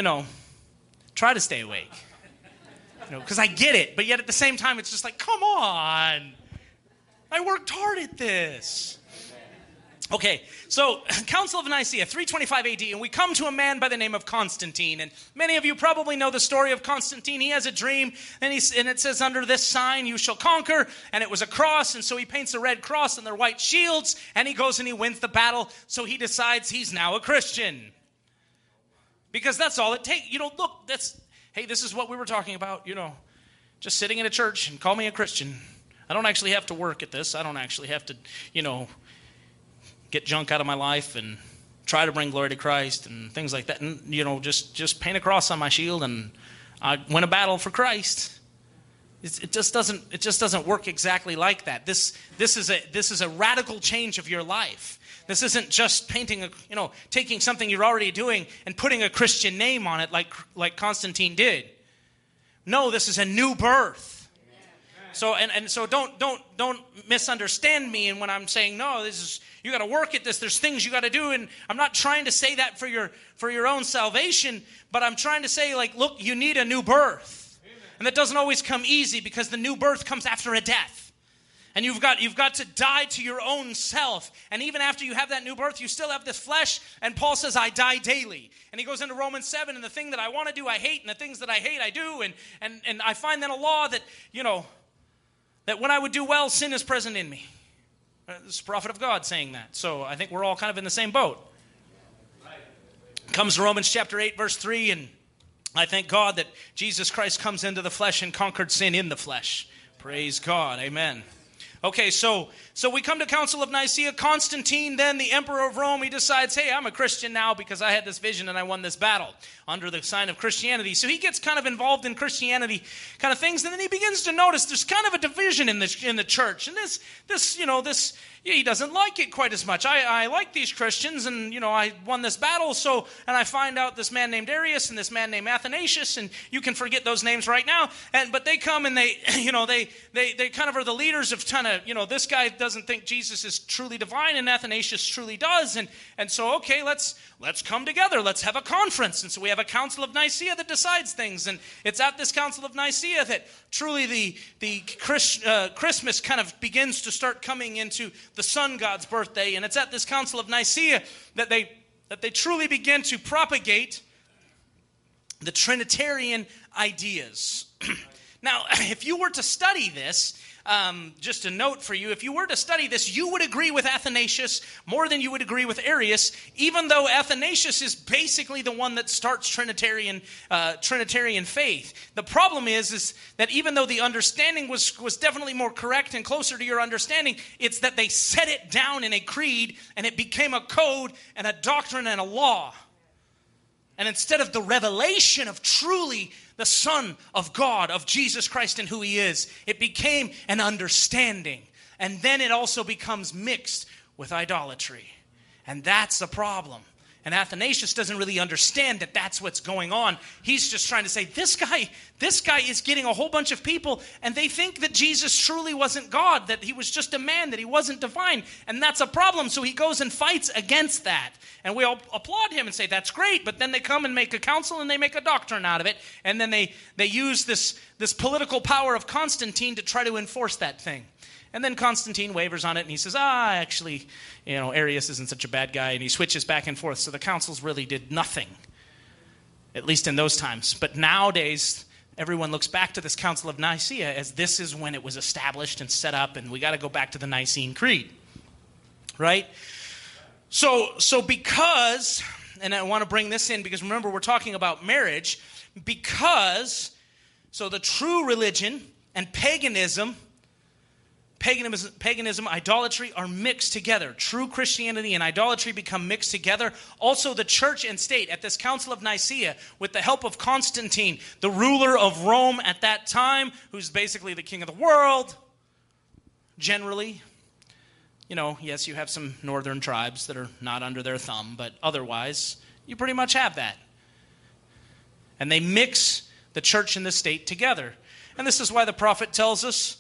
try to stay awake. Because I get it, but yet at the same time, it's just come on. I worked hard at this. Okay, so Council of Nicaea, 325 AD, and we come to a man by the name of Constantine. And many of you probably know the story of Constantine. He has a dream, and it says, under this sign you shall conquer, and it was a cross, and so he paints a red cross on their white shields, and he goes and he wins the battle, so he decides he's now a Christian. Because that's all it takes. Hey, this is what we were talking about, just sitting in a church and call me a Christian. I don't actually have to work at this. I don't actually have to, get junk out of my life and try to bring glory to Christ and things like that. And, just paint a cross on my shield and I win a battle for Christ. It just doesn't work exactly like that. This is a radical change of your life. This isn't just taking something you're already doing and putting a Christian name on it like Constantine did. No, this is a new birth. So so don't misunderstand me. And when I'm saying no, you got to work at this. There's things you got to do, and I'm not trying to say that for your own salvation, but I'm trying to say look, you need a new birth, and that doesn't always come easy because the new birth comes after a death, and you've got to die to your own self. And even after you have that new birth, you still have this flesh. And Paul says, I die daily. And he goes into Romans 7, and the thing that I want to do, I hate, and the things that I hate, I do, and I find then a law that that when I would do well, sin is present in me. This is the prophet of God saying that. So I think we're all kind of in the same boat. Comes Romans chapter 8, verse 3, and I thank God that Jesus Christ comes into the flesh and conquered sin in the flesh. Praise God. Amen. Okay, so we come to Council of Nicaea. Constantine, then the emperor of Rome, he decides, hey, I'm a Christian now because I had this vision and I won this battle under the sign of Christianity. So he gets kind of involved in Christianity kind of things, and then he begins to notice there's kind of a division in the church. And he doesn't like it quite as much. I like these Christians, and I won this battle. And I find out this man named Arius and this man named Athanasius, and you can forget those names right now. But they come and they kind of are the leaders of this guy doesn't think Jesus is truly divine, and Athanasius truly does. And so okay, let's come together. Let's have a conference. And so we have a Council of Nicaea that decides things, and it's at this Council of Nicaea that truly the Christmas kind of begins to start coming into the sun god's birthday. And it's at this Council of Nicaea that they truly begin to propagate the Trinitarian ideas. Now, if you were to study this, just a note for you, if you were to study this, you would agree with Athanasius more than you would agree with Arius, even though Athanasius is basically the one that starts Trinitarian faith. The problem is that even though the understanding was definitely more correct and closer to your understanding, it's that they set it down in a creed, and it became a code and a doctrine and a law. And instead of the revelation of truly the Son of God, of Jesus Christ and who He is, it became an understanding. And then it also becomes mixed with idolatry. And that's the problem. And Athanasius doesn't really understand that that's what's going on. He's just trying to say, this guy is getting a whole bunch of people, and they think that Jesus truly wasn't God, that He was just a man, that He wasn't divine. And that's a problem. So he goes and fights against that. And we all applaud him and say, that's great. But then they come and make a council and they make a doctrine out of it. And then they use this political power of Constantine to try to enforce that thing. And then Constantine wavers on it, and he says, actually, Arius isn't such a bad guy, and he switches back and forth. So the councils really did nothing, at least in those times. But nowadays, everyone looks back to this Council of Nicaea as this is when it was established and set up, and we got to go back to the Nicene Creed, right? So because, and I want to bring this in because remember we're talking about marriage, so the true religion and paganism, idolatry are mixed together. True Christianity and idolatry become mixed together. Also, the church and state at this Council of Nicaea, with the help of Constantine, the ruler of Rome at that time, who's basically the king of the world, generally. Yes, you have some northern tribes that are not under their thumb, but otherwise, you pretty much have that. And they mix the church and the state together. And this is why the prophet tells us,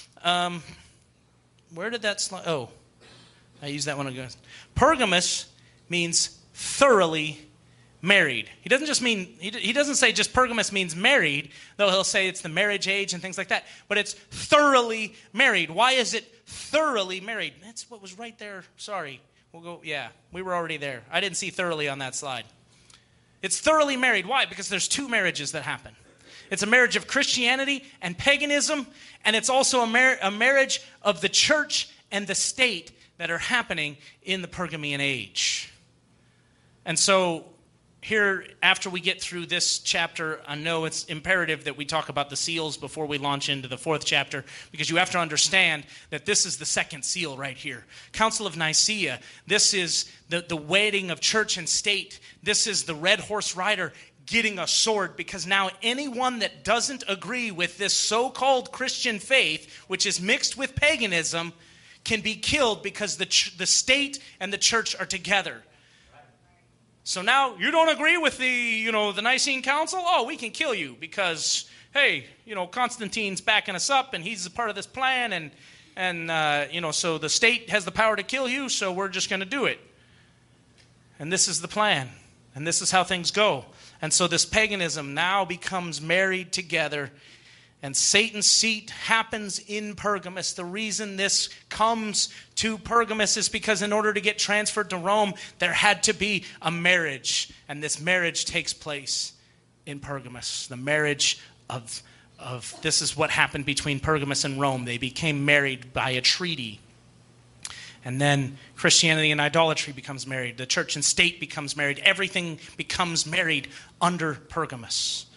where did that slide? Oh, I used that one again. Pergamos means thoroughly married. He doesn't say just Pergamos means married, though he'll say it's the marriage age and things like that. But it's thoroughly married. Why is it thoroughly married? That's what was right there. Sorry. We were already there. I didn't see thoroughly on that slide. It's thoroughly married. Why? Because there's two marriages that happen. It's a marriage of Christianity and paganism, and it's also a marriage of the church and the state that are happening in the Pergamian age. And so here, after we get through this chapter, I know it's imperative that we talk about the seals before we launch into the fourth chapter, because you have to understand that this is the second seal right here. Council of Nicaea, this is the wedding of church and state. This is the red horse rider getting a sword, because now anyone that doesn't agree with this so-called Christian faith, which is mixed with paganism, can be killed because the state and the church are together. So now you don't agree with the Nicene Council? Oh, we can kill you because, hey, Constantine's backing us up and he's a part of this plan, and so the state has the power to kill you, so we're just going to do it. And this is the plan, and this is how things go. And so this paganism now becomes married together, and Satan's seat happens in Pergamos. The reason this comes to Pergamos is because in order to get transferred to Rome, there had to be a marriage. And this marriage takes place in Pergamos. The marriage of this is what happened between Pergamos and Rome. They became married by a treaty. And then Christianity and idolatry becomes married. The church and state becomes married. Everything becomes married under Pergamos.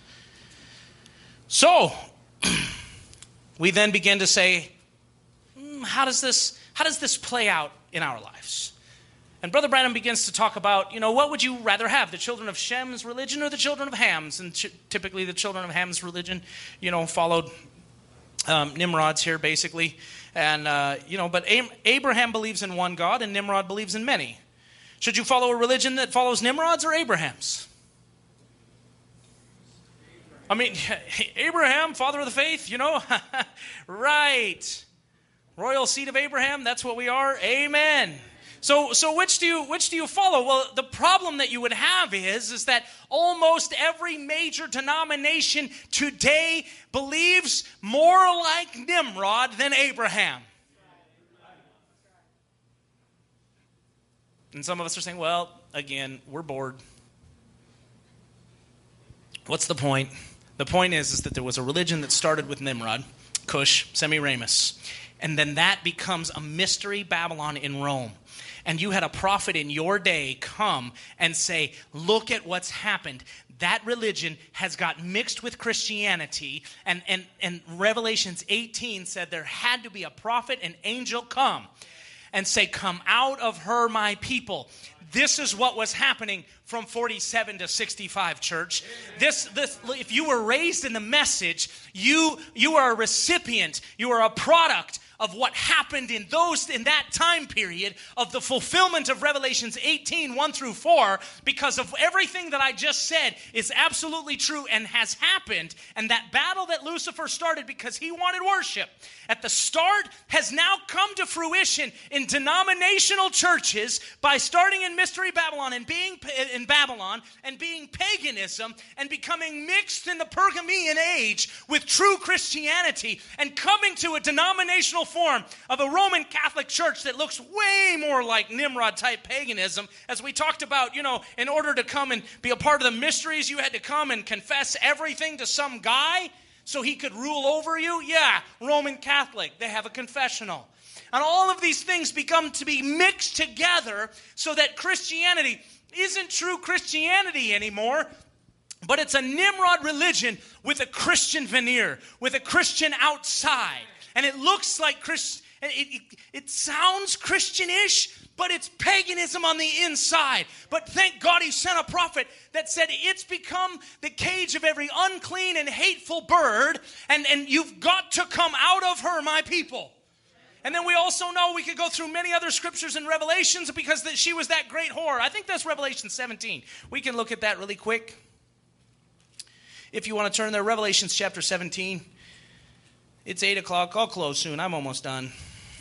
So we then begin to say, how does this play out in our lives? And Brother Branham begins to talk about, what would you rather have, the children of Shem's religion or the children of Ham's? And typically the children of Ham's religion, followed Nimrod's here, basically. And, but Abraham believes in one God and Nimrod believes in many. Should you follow a religion that follows Nimrod's or Abraham's? I mean, Abraham, father of the faith, right. Royal seed of Abraham, that's what we are. Amen. So which do you follow? Well, the problem that you would have is that almost every major denomination today believes more like Nimrod than Abraham. And some of us are saying, well, again, we're bored. What's the point? The point is that there was a religion that started with Nimrod, Cush, Semiramis, and then that becomes a mystery Babylon in Rome. And you had a prophet in your day come and say, look at what's happened. That religion has got mixed with Christianity. And Revelations 18 said there had to be a prophet, an angel come and say, come out of her, my people. This is what was happening from 47 to 65, church. This, if you were raised in the message, you are a recipient, you are a product of what happened in that time period of the fulfillment of Revelations 18, 1 through 4, because of everything that I just said is absolutely true and has happened. And that battle that Lucifer started because he wanted worship at the start has now come to fruition in denominational churches by starting in Mystery Babylon and being in Babylon and being paganism and becoming mixed in the Pergamean age with true Christianity and coming to a denominational form of a Roman Catholic church that looks way more like Nimrod-type paganism. As we talked about, in order to come and be a part of the mysteries, you had to come and confess everything to some guy so he could rule over you. Yeah, Roman Catholic, they have a confessional. And all of these things become to be mixed together so that Christianity isn't true Christianity anymore, but it's a Nimrod religion with a Christian veneer, with a Christian outside. And it looks like it sounds Christian-ish, but it's paganism on the inside. But thank God he sent a prophet that said it's become the cage of every unclean and hateful bird, and you've got to come out of her, my people. And then we also know we could go through many other scriptures in Revelations because she was that great whore. I think that's Revelation 17. We can look at that really quick. If you want to turn there, Revelations chapter 17. It's 8 o'clock. I'll close soon. I'm almost done.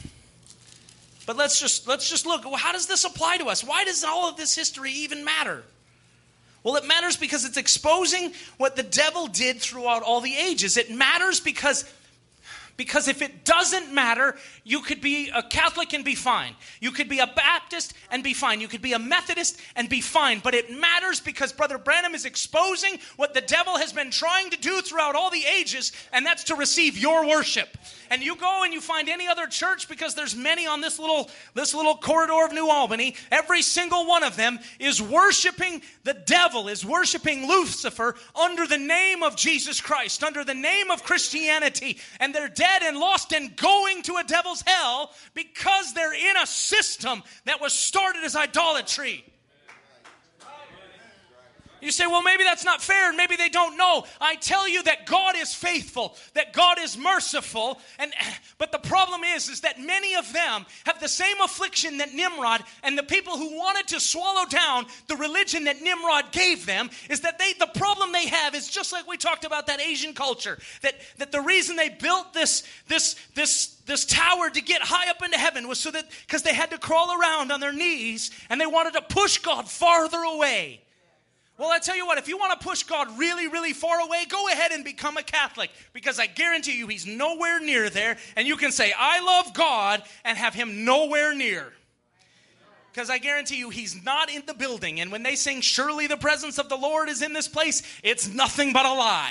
But let's just look. Well, how does this apply to us? Why does all of this history even matter? Well, it matters because it's exposing what the devil did throughout all the ages. It matters because if it doesn't matter, you could be a Catholic and be fine. You could be a Baptist and be fine. You could be a Methodist and be fine. But it matters because Brother Branham is exposing what the devil has been trying to do throughout all the ages, and that's to receive your worship. And you go and you find any other church, because there's many on this little corridor of New Albany. Every single one of them is worshiping the devil, is worshiping Lucifer under the name of Jesus Christ, under the name of Christianity. And they're dead and lost and going to a devil's hell because they're in a system that was started as idolatry. You say, well, maybe that's not fair, and maybe they don't know. I tell you that God is faithful, that God is merciful, but the problem is that many of them have the same affliction that Nimrod and the people who wanted to swallow down the religion that Nimrod gave them, is that the problem they have is just like we talked about that Asian culture, that the reason they built this tower to get high up into heaven was so that because they had to crawl around on their knees and they wanted to push God farther away. Well, I tell you what, if you want to push God really, really far away, go ahead and become a Catholic, because I guarantee you he's nowhere near there, and you can say, I love God, and have him nowhere near. Because I guarantee you he's not in the building, and when they sing, surely the presence of the Lord is in this place, it's nothing but a lie.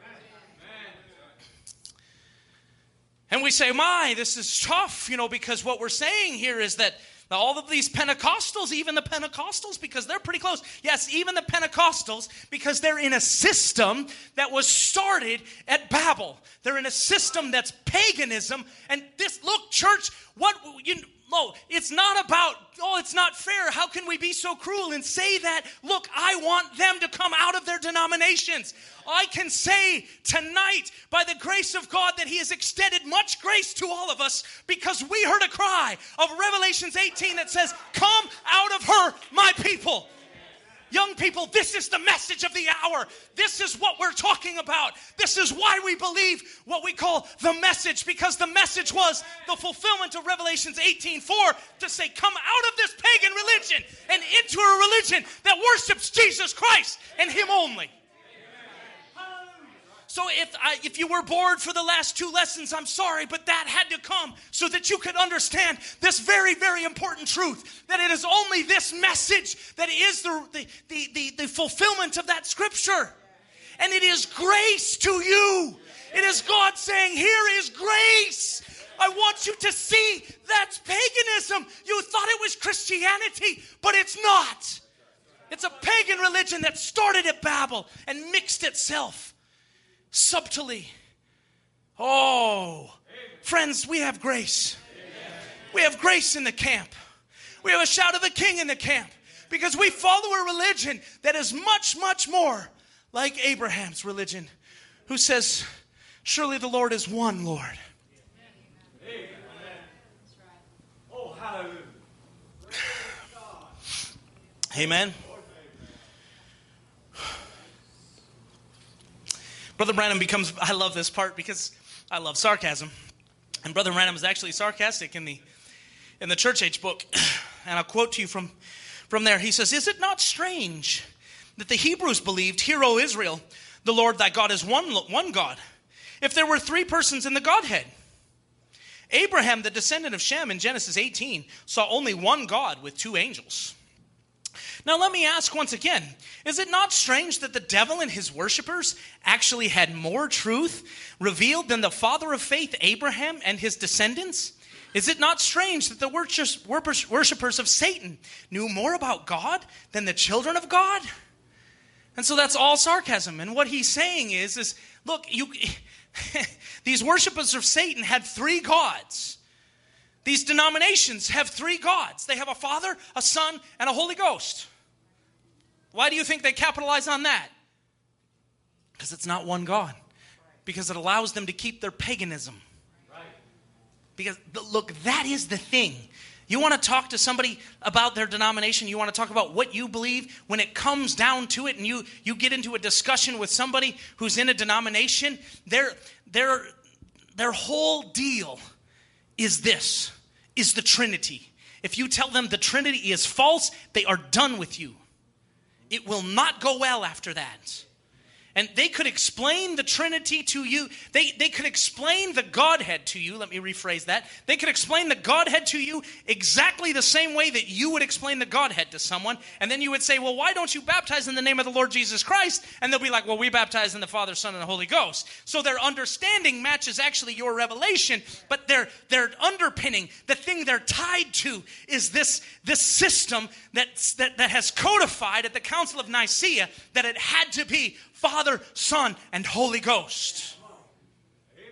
And we say, my, this is tough, because what we're saying here is that all of these Pentecostals, even the Pentecostals, because they're pretty close. Yes, even the Pentecostals, because they're in a system that was started at Babel. They're in a system that's paganism. And look, church, it's not about, it's not fair. How can we be so cruel and say that? Look, I want them to come out of their denominations. I can say tonight, by the grace of God, that he has extended much grace to all of us, because we heard a cry of Revelations 18 that says, come out of her, my people. Young people, this is the message of the hour. This is what we're talking about. This is why we believe what we call the message, because the message was the fulfillment of Revelations 18:4 to say, come out of this pagan religion and into a religion that worships Jesus Christ and him only. So if you were bored for the last 2 lessons, I'm sorry, but that had to come so that you could understand this very, very important truth, that it is only this message that is the fulfillment of that scripture. And it is grace to you. It is God saying, here is grace. I want you to see that's paganism. You thought it was Christianity, but it's not. It's a pagan religion that started at Babel and mixed itself subtly. Friends, we have grace. We have grace in the camp. We have a shout of the King in the camp, because we follow a religion that is much, much more like Abraham's religion, who says, surely the Lord is one Lord. Amen. Oh, hallelujah. Amen. Brother Branham I love this part because I love sarcasm. And Brother Branham is actually sarcastic in the church age book. And I'll quote to you from there. He says, is it not strange that the Hebrews believed, hear, O Israel, the Lord thy God is one God, if there were 3 persons in the Godhead? Abraham, the descendant of Shem in Genesis 18, saw only one God with 2 angels. Now let me ask once again, is it not strange that the devil and his worshipers actually had more truth revealed than the father of faith, Abraham, and his descendants? Is it not strange that the worshipers of Satan knew more about God than the children of God? And so that's all sarcasm. And what he's saying is look, these worshipers of Satan had 3 gods. These denominations have 3 gods. They have a Father, a Son, and a Holy Ghost. Why do you think they capitalize on that? Because it's not one God. Because it allows them to keep their paganism. Because, look, that is the thing. You want to talk to somebody about their denomination, you want to talk about what you believe, when it comes down to it and you get into a discussion with somebody who's in a denomination, their whole deal is the Trinity. If you tell them the Trinity is false, they are done with you. It will not go well after that. And they could explain the Trinity to you. They could explain the Godhead to you. Let me rephrase that. They could explain the Godhead to you exactly the same way that you would explain the Godhead to someone. And then you would say, well, why don't you baptize in the name of the Lord Jesus Christ? And they'll be like, well, we baptize in the Father, Son, and the Holy Ghost. So their understanding matches actually your revelation, but their underpinning, the thing they're tied to, is this system that has codified at the Council of Nicaea that it had to be Father, Son, and Holy Ghost. Amen.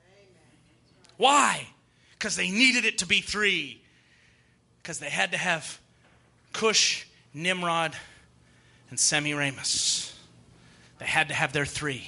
Why? Because they needed it to be 3. Because they had to have Cush, Nimrod, and Semiramis. They had to have their three.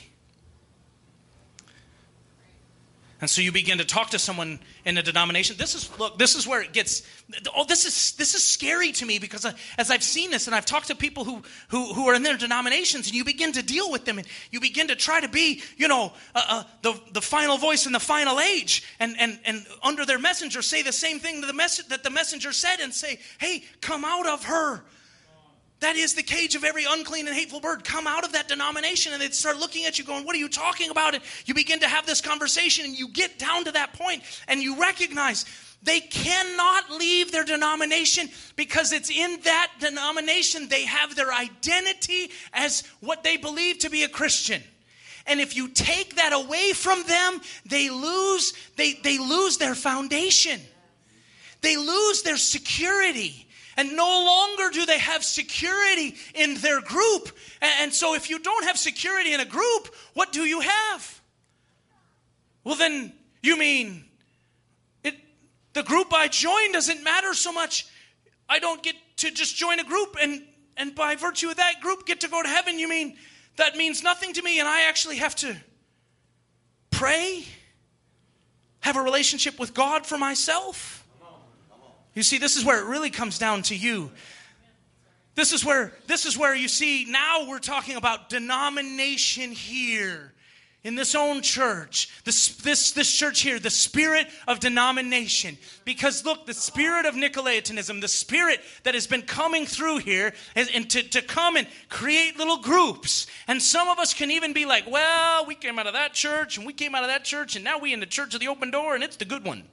And so you begin to talk to someone in a denomination. This is where it gets, this is scary to me, because as I've seen this and I've talked to people who are in their denominations, and you begin to deal with them and you begin to try to be, the final voice in the final age, and under their messenger say the same thing that the messenger said, and say, hey, come out of her. That is the cage of every unclean and hateful bird. Come out of that denomination. And they start looking at you going, what are you talking about? And you begin to have this conversation, and you get down to that point and you recognize they cannot leave their denomination, because it's in that denomination they have their identity as what they believe to be a Christian. And if you take that away from them, they lose their foundation. They lose their security. And no longer do they have security in their group. And so if you don't have security in a group, what do you have? Well, then you mean the group I join doesn't matter so much. I don't get to just join a group and by virtue of that group get to go to heaven. You mean that means nothing to me, and I actually have to pray, have a relationship with God for myself? You see, this is where it really comes down to you. This is where you see, now we're talking about denomination here in this own church. This church here, the spirit of denomination. Because look, the spirit of Nicolaitanism, the spirit that has been coming through here, and to come and create little groups. And some of us can even be like, well, we came out of that church, and we came out of that church, and now we in the church of the open door, and it's the good one.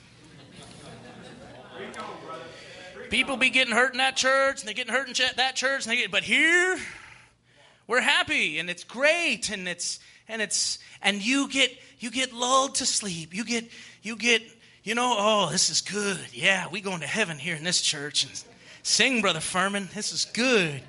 People be getting hurt in that church, and they're getting hurt in that church, but here we're happy, and it's great, and you get lulled to sleep. You get oh, this is good. Yeah, we going to heaven here in this church, and sing, Brother Furman. This is good.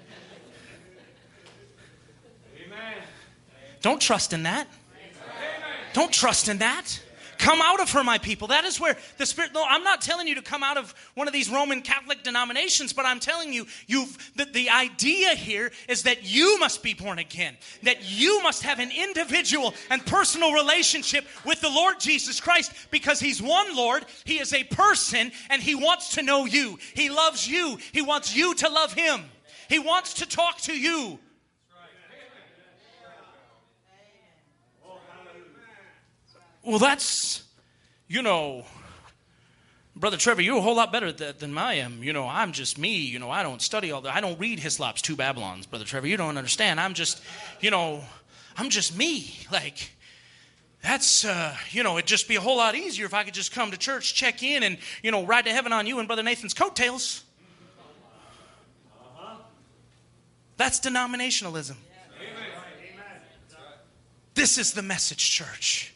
Amen. Don't trust in that. Amen. Don't trust in that. Come out of her, my people. That is where the Spirit... No, I'm not telling you to come out of one of these Roman Catholic denominations, but I'm telling you, the idea here is that you must be born again. That you must have an individual and personal relationship with the Lord Jesus Christ, because He's one Lord, He is a person, and He wants to know you. He loves you. He wants you to love Him. He wants to talk to you. Well, that's, Brother Trevor, you're a whole lot better than I am. I'm just me. I don't study all that. I don't read Hislop's Two Babylons, Brother Trevor. You don't understand. I'm just me. Like, that's, it'd just be a whole lot easier if I could just come to church, check in, and, ride to heaven on you and Brother Nathan's coattails. That's denominationalism. This is the message, church.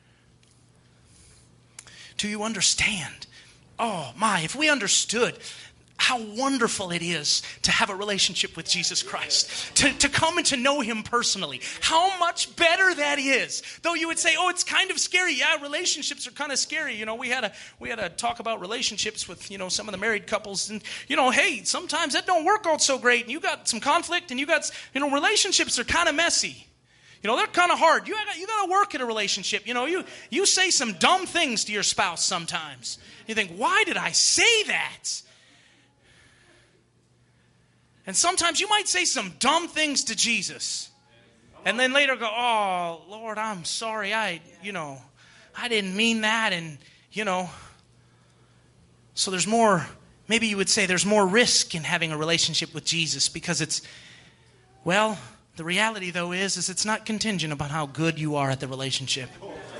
Do you understand? Oh my, if we understood how wonderful it is to have a relationship with Jesus Christ, to come and to know Him personally, how much better that is. Though you would say, oh, it's kind of scary. Yeah, relationships are kind of scary. We had a talk about relationships with, some of the married couples, and, hey, sometimes that don't work out so great, and you got some conflict, and you got, relationships are kind of messy. They're kind of hard. You got to work in a relationship. You say some dumb things to your spouse sometimes. You think, why did I say that? And sometimes you might say some dumb things to Jesus. And then later go, oh, Lord, I'm sorry. I didn't mean that. And, so there's more, maybe you would say there's more risk in having a relationship with Jesus, because the reality, though, is it's not contingent upon how good you are at the relationship.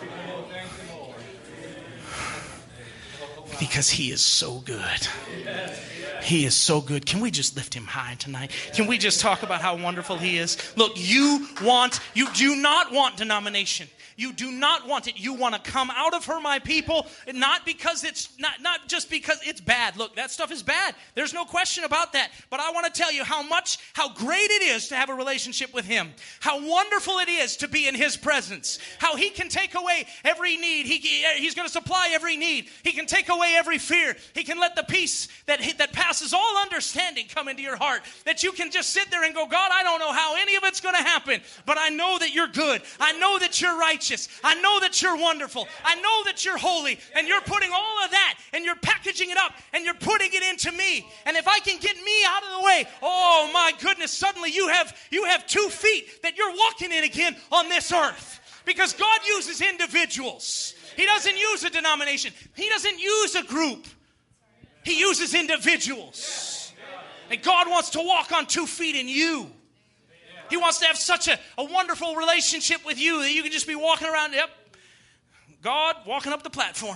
Because He is so good. He is so good. Can we just lift Him high tonight? Can we just talk about how wonderful He is? Look, you do not want denomination. You do not want it. You want to come out of her, my people, not because it's not just because it's bad. Look, that stuff is bad. There's no question about that. But I want to tell you how great it is to have a relationship with Him. How wonderful it is to be in His presence. How He can take away every need. He's going to supply every need. He can take away every fear. He can let the peace that passes passes all understanding come into your heart, that you can just sit there and go, God, I don't know how any of it's going to happen, but I know that you're good. I know that you're righteous. I know that you're wonderful. I know that you're holy, and you're putting all of that, and you're packaging it up, and you're putting it into me. And if I can get me out of the way, oh my goodness, suddenly you have 2 feet that you're walking in again on this earth. Because God uses individuals. He doesn't use a denomination. He doesn't use a group. He uses individuals. And God wants to walk on 2 feet in you. He wants to have such a wonderful relationship with you that you can just be walking around, yep, God walking up the platform.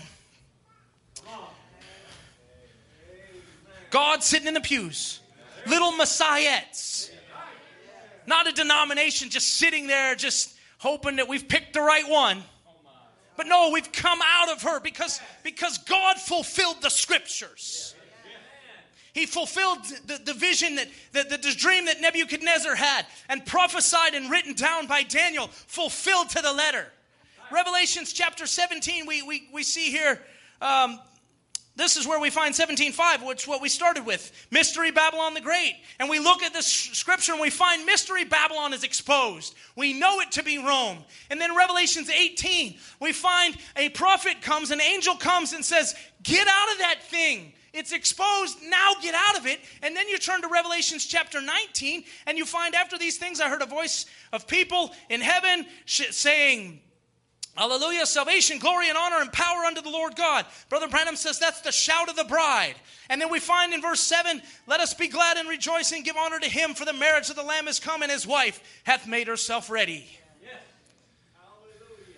God sitting in the pews. Little messiahs. Not a denomination just sitting there just hoping that we've picked the right one. But no, we've come out of her because God fulfilled the scriptures. He fulfilled the vision, the dream that Nebuchadnezzar had and prophesied and written down by Daniel, fulfilled to the letter. Revelations chapter 17, we see here, this is where we find 17:5, which is what we started with. Mystery Babylon the Great. And we look at this scripture and we find Mystery Babylon is exposed. We know it to be Rome. And then Revelations 18, we find a prophet comes, an angel comes and says, get out of that thing. It's exposed. Now get out of it. And then you turn to Revelations chapter 19 and you find after these things, I heard a voice of people in heaven saying, hallelujah, salvation, glory, and honor, and power unto the Lord God. Brother Branham says that's the shout of the bride. And then we find in verse 7, let us be glad and rejoice and give honor to him, for the marriage of the Lamb is come, and his wife hath made herself ready. Yes. Hallelujah.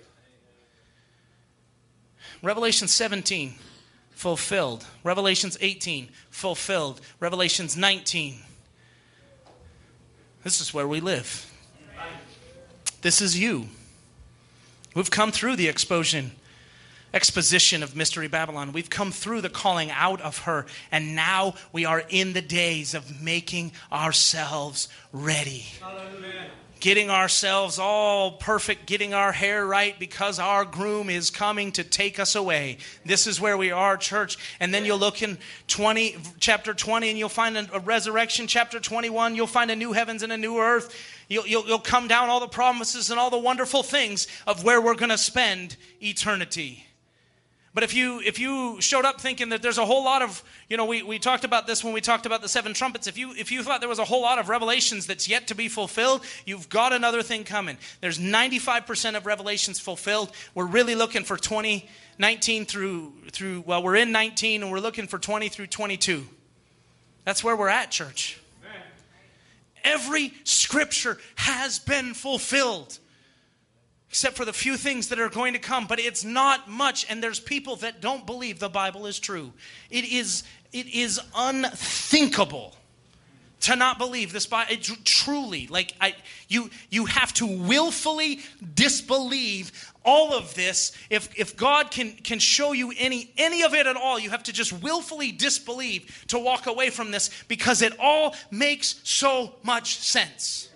Revelation 17, fulfilled. Revelations 18, fulfilled. Revelations 19. This is where we live. This is you. We've come through the exposition of Mystery Babylon. We've come through the calling out of her. And now we are in the days of making ourselves ready. Hallelujah. Getting ourselves all perfect, getting our hair right because our groom is coming to take us away. This is where we are, church. And then you'll look in chapter 20 and you'll find a resurrection. Chapter 21, you'll find a new heavens and a new earth. You'll come down all the promises and all the wonderful things of where we're going to spend eternity. But if you showed up thinking that there's a whole lot of, we talked about this when we talked about the 7 trumpets. If you thought there was a whole lot of revelations that's yet to be fulfilled, you've got another thing coming. There's 95% of revelations fulfilled. We're really looking for 2019 we're in 19 and we're looking for 20 through 22. That's where we're at, church. Every scripture has been fulfilled. Except for the few things that are going to come. But it's not much. And there's people that don't believe the Bible is true. It is unthinkable to not believe this Bible. Truly, you have to willfully disbelieve all of this. If God can show you any of it at all, you have to just willfully disbelieve to walk away from this because it all makes so much sense.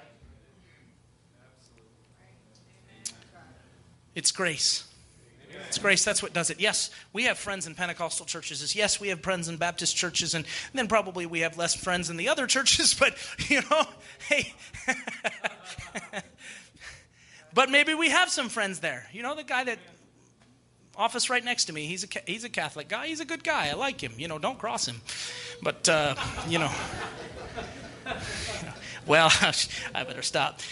It's grace. It's grace. That's what does it. Yes, we have friends in Pentecostal churches. Yes, we have friends in Baptist churches. And then probably we have less friends in the other churches. But, hey. But maybe we have some friends there. The guy that office right next to me, he's a Catholic guy. He's a good guy. I like him. Don't cross him. But, well, I better stop.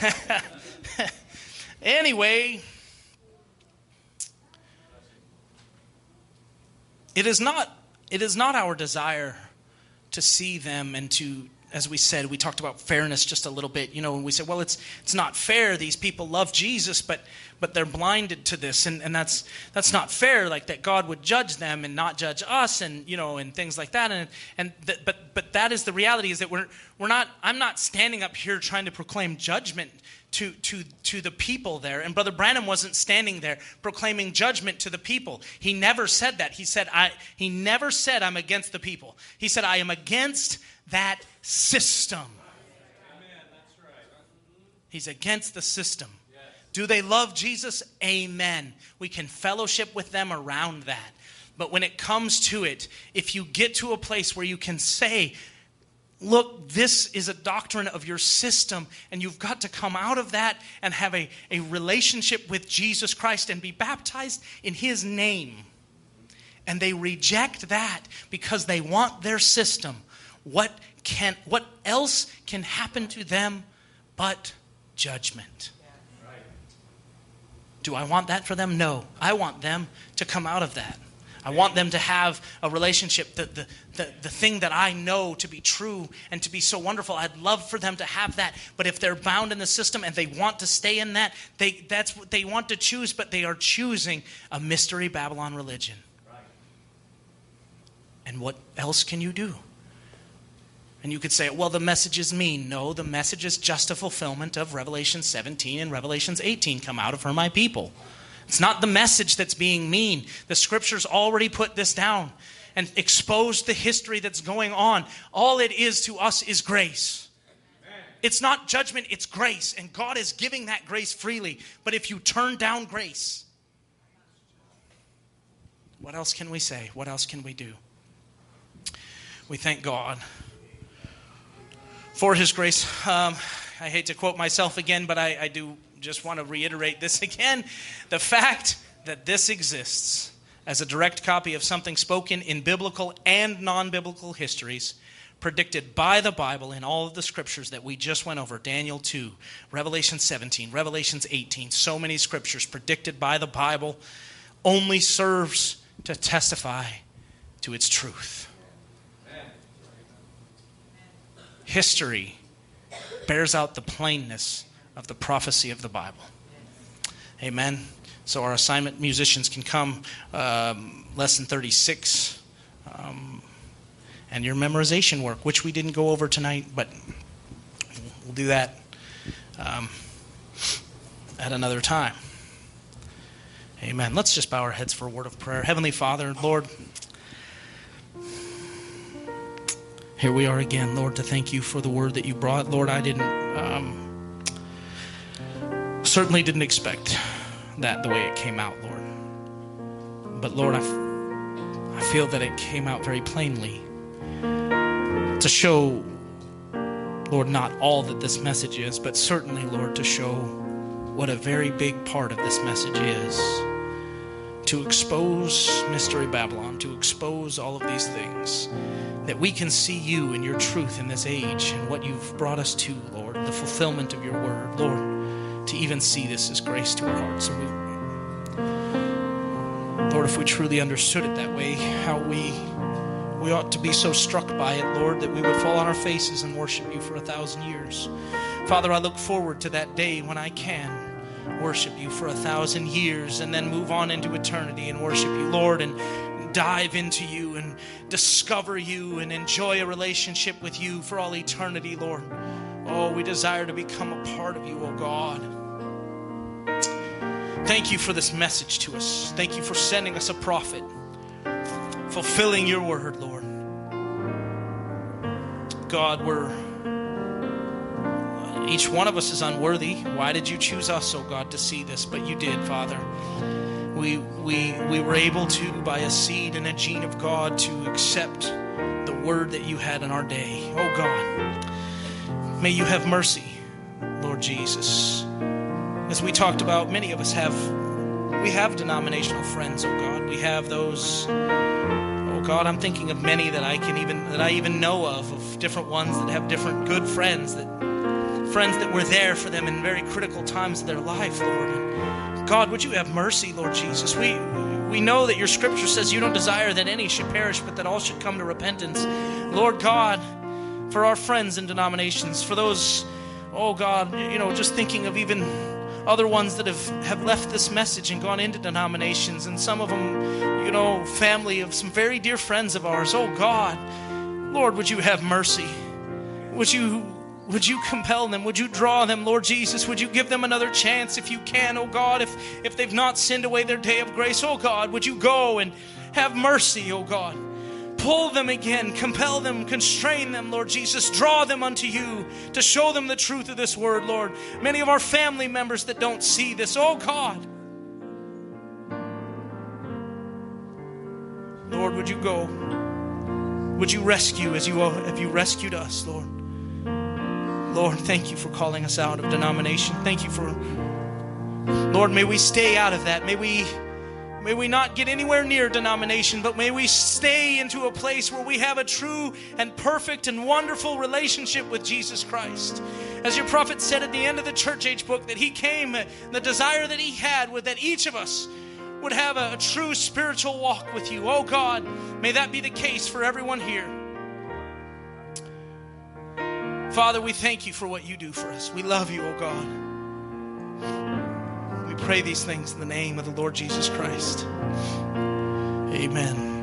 Anyway, it is not our desire to see them and to, as we said, we talked about fairness just a little bit, when we said, well, it's not fair. These people love Jesus, but they're blinded to this, and that's not fair. Like that God would judge them and not judge us, and and things like that. But that is the reality. Is that we're not. I'm not standing up here trying to proclaim judgment to the people there. And Brother Branham wasn't standing there proclaiming judgment to the people. He never said that. He never said I'm against the people. He said I am against that system. Amen. That's right. He's against the system. Do they love Jesus? Amen. We can fellowship with them around that. But when it comes to it, if you get to a place where you can say, look, this is a doctrine of your system, and you've got to come out of that and have a relationship with Jesus Christ and be baptized in His name. And they reject that because they want their system. What else can happen to them but judgment? Do I want that for them? No. I want them to come out of that. I want them to have a relationship, the thing that I know to be true and to be so wonderful. I'd love for them to have that. But if they're bound in the system and they want to stay in that, that's what they want to choose, but they are choosing a mystery Babylon religion. Right. And what else can you do? And you could say, well, the message is mean. No, the message is just a fulfillment of Revelation 17 and Revelations 18. Come out of her, my people. It's not the message that's being mean. The Scriptures already put this down and exposed the history that's going on. All it is to us is grace. Amen. It's not judgment, it's grace. And God is giving that grace freely. But if you turn down grace, what else can we say? What else can we do? We thank God for His grace. I hate to quote myself again, but I do just want to reiterate this again. The fact that this exists as a direct copy of something spoken in biblical and non-biblical histories, predicted by the Bible in all of the scriptures that we just went over, Daniel 2, Revelation 17, Revelations 18, so many scriptures predicted by the Bible, only serves to testify to its truth. History bears out the plainness of the prophecy of the Bible. Amen. So our assignment musicians can come. Lesson 36. And your memorization work, which we didn't go over tonight, but we'll do that at another time. Amen. Let's just bow our heads for a word of prayer. Heavenly Father, Lord, here we are again, Lord, to thank you for the word that you brought. Lord, I certainly didn't expect that the way it came out, Lord. But Lord, I feel that it came out very plainly to show, Lord, not all that this message is, but certainly, Lord, to show what a very big part of this message is. To expose Mystery Babylon, to expose all of these things, that we can see you and your truth in this age and what you've brought us to, Lord, the fulfillment of your word, Lord, to even see this as grace to our hearts. And Lord, if we truly understood it that way, how we ought to be so struck by it, Lord, that we would fall on our faces and worship you for 1,000 years. Father, I look forward to that day when I can worship you for 1,000 years and then move on into eternity and worship you, Lord, and dive into you and discover you and enjoy a relationship with you for all eternity, Lord. Oh, we desire to become a part of you, oh God. Thank you for this message to us. Thank you for sending us a prophet, fulfilling your word, Lord. God, each one of us is unworthy. Why did you choose us, oh God, to see this? But you did, Father. We were able to, by a seed and a gene of God, to accept the word that you had in our day. Oh God, may you have mercy, Lord Jesus. As we talked about, many of us have denominational friends, oh God. We have those, oh God, I'm thinking of many that I even know of different ones that have different good friends that were there for them in very critical times of their life, Lord. And God, would you have mercy, Lord Jesus? We know that your scripture says you don't desire that any should perish, but that all should come to repentance. Lord God, for our friends in denominations, for those, oh God, just thinking of even other ones that have left this message and gone into denominations, and some of them, family of some very dear friends of ours. Oh God, Lord, would you have mercy? Would you compel them? Would you draw them, Lord Jesus? Would you give them another chance if you can, oh God? If they've not sinned away their day of grace, oh God, would you go and have mercy, oh God? Pull them again, compel them, constrain them, Lord Jesus. Draw them unto you to show them the truth of this word, Lord. Many of our family members that don't see this, oh God. would you go? Would you rescue as you have you rescued us, Lord? Lord, thank you for calling us out of denomination. Thank you for, Lord, may we stay out of that. May we not get anywhere near denomination, but may we stay into a place where we have a true and perfect and wonderful relationship with Jesus Christ. As your prophet said at the end of the church age book, that he came, the desire that he had was that each of us would have a true spiritual walk with you. Oh God, may that be the case for everyone here. Father, we thank you for what you do for us. We love you, oh God. We pray these things in the name of the Lord Jesus Christ. Amen.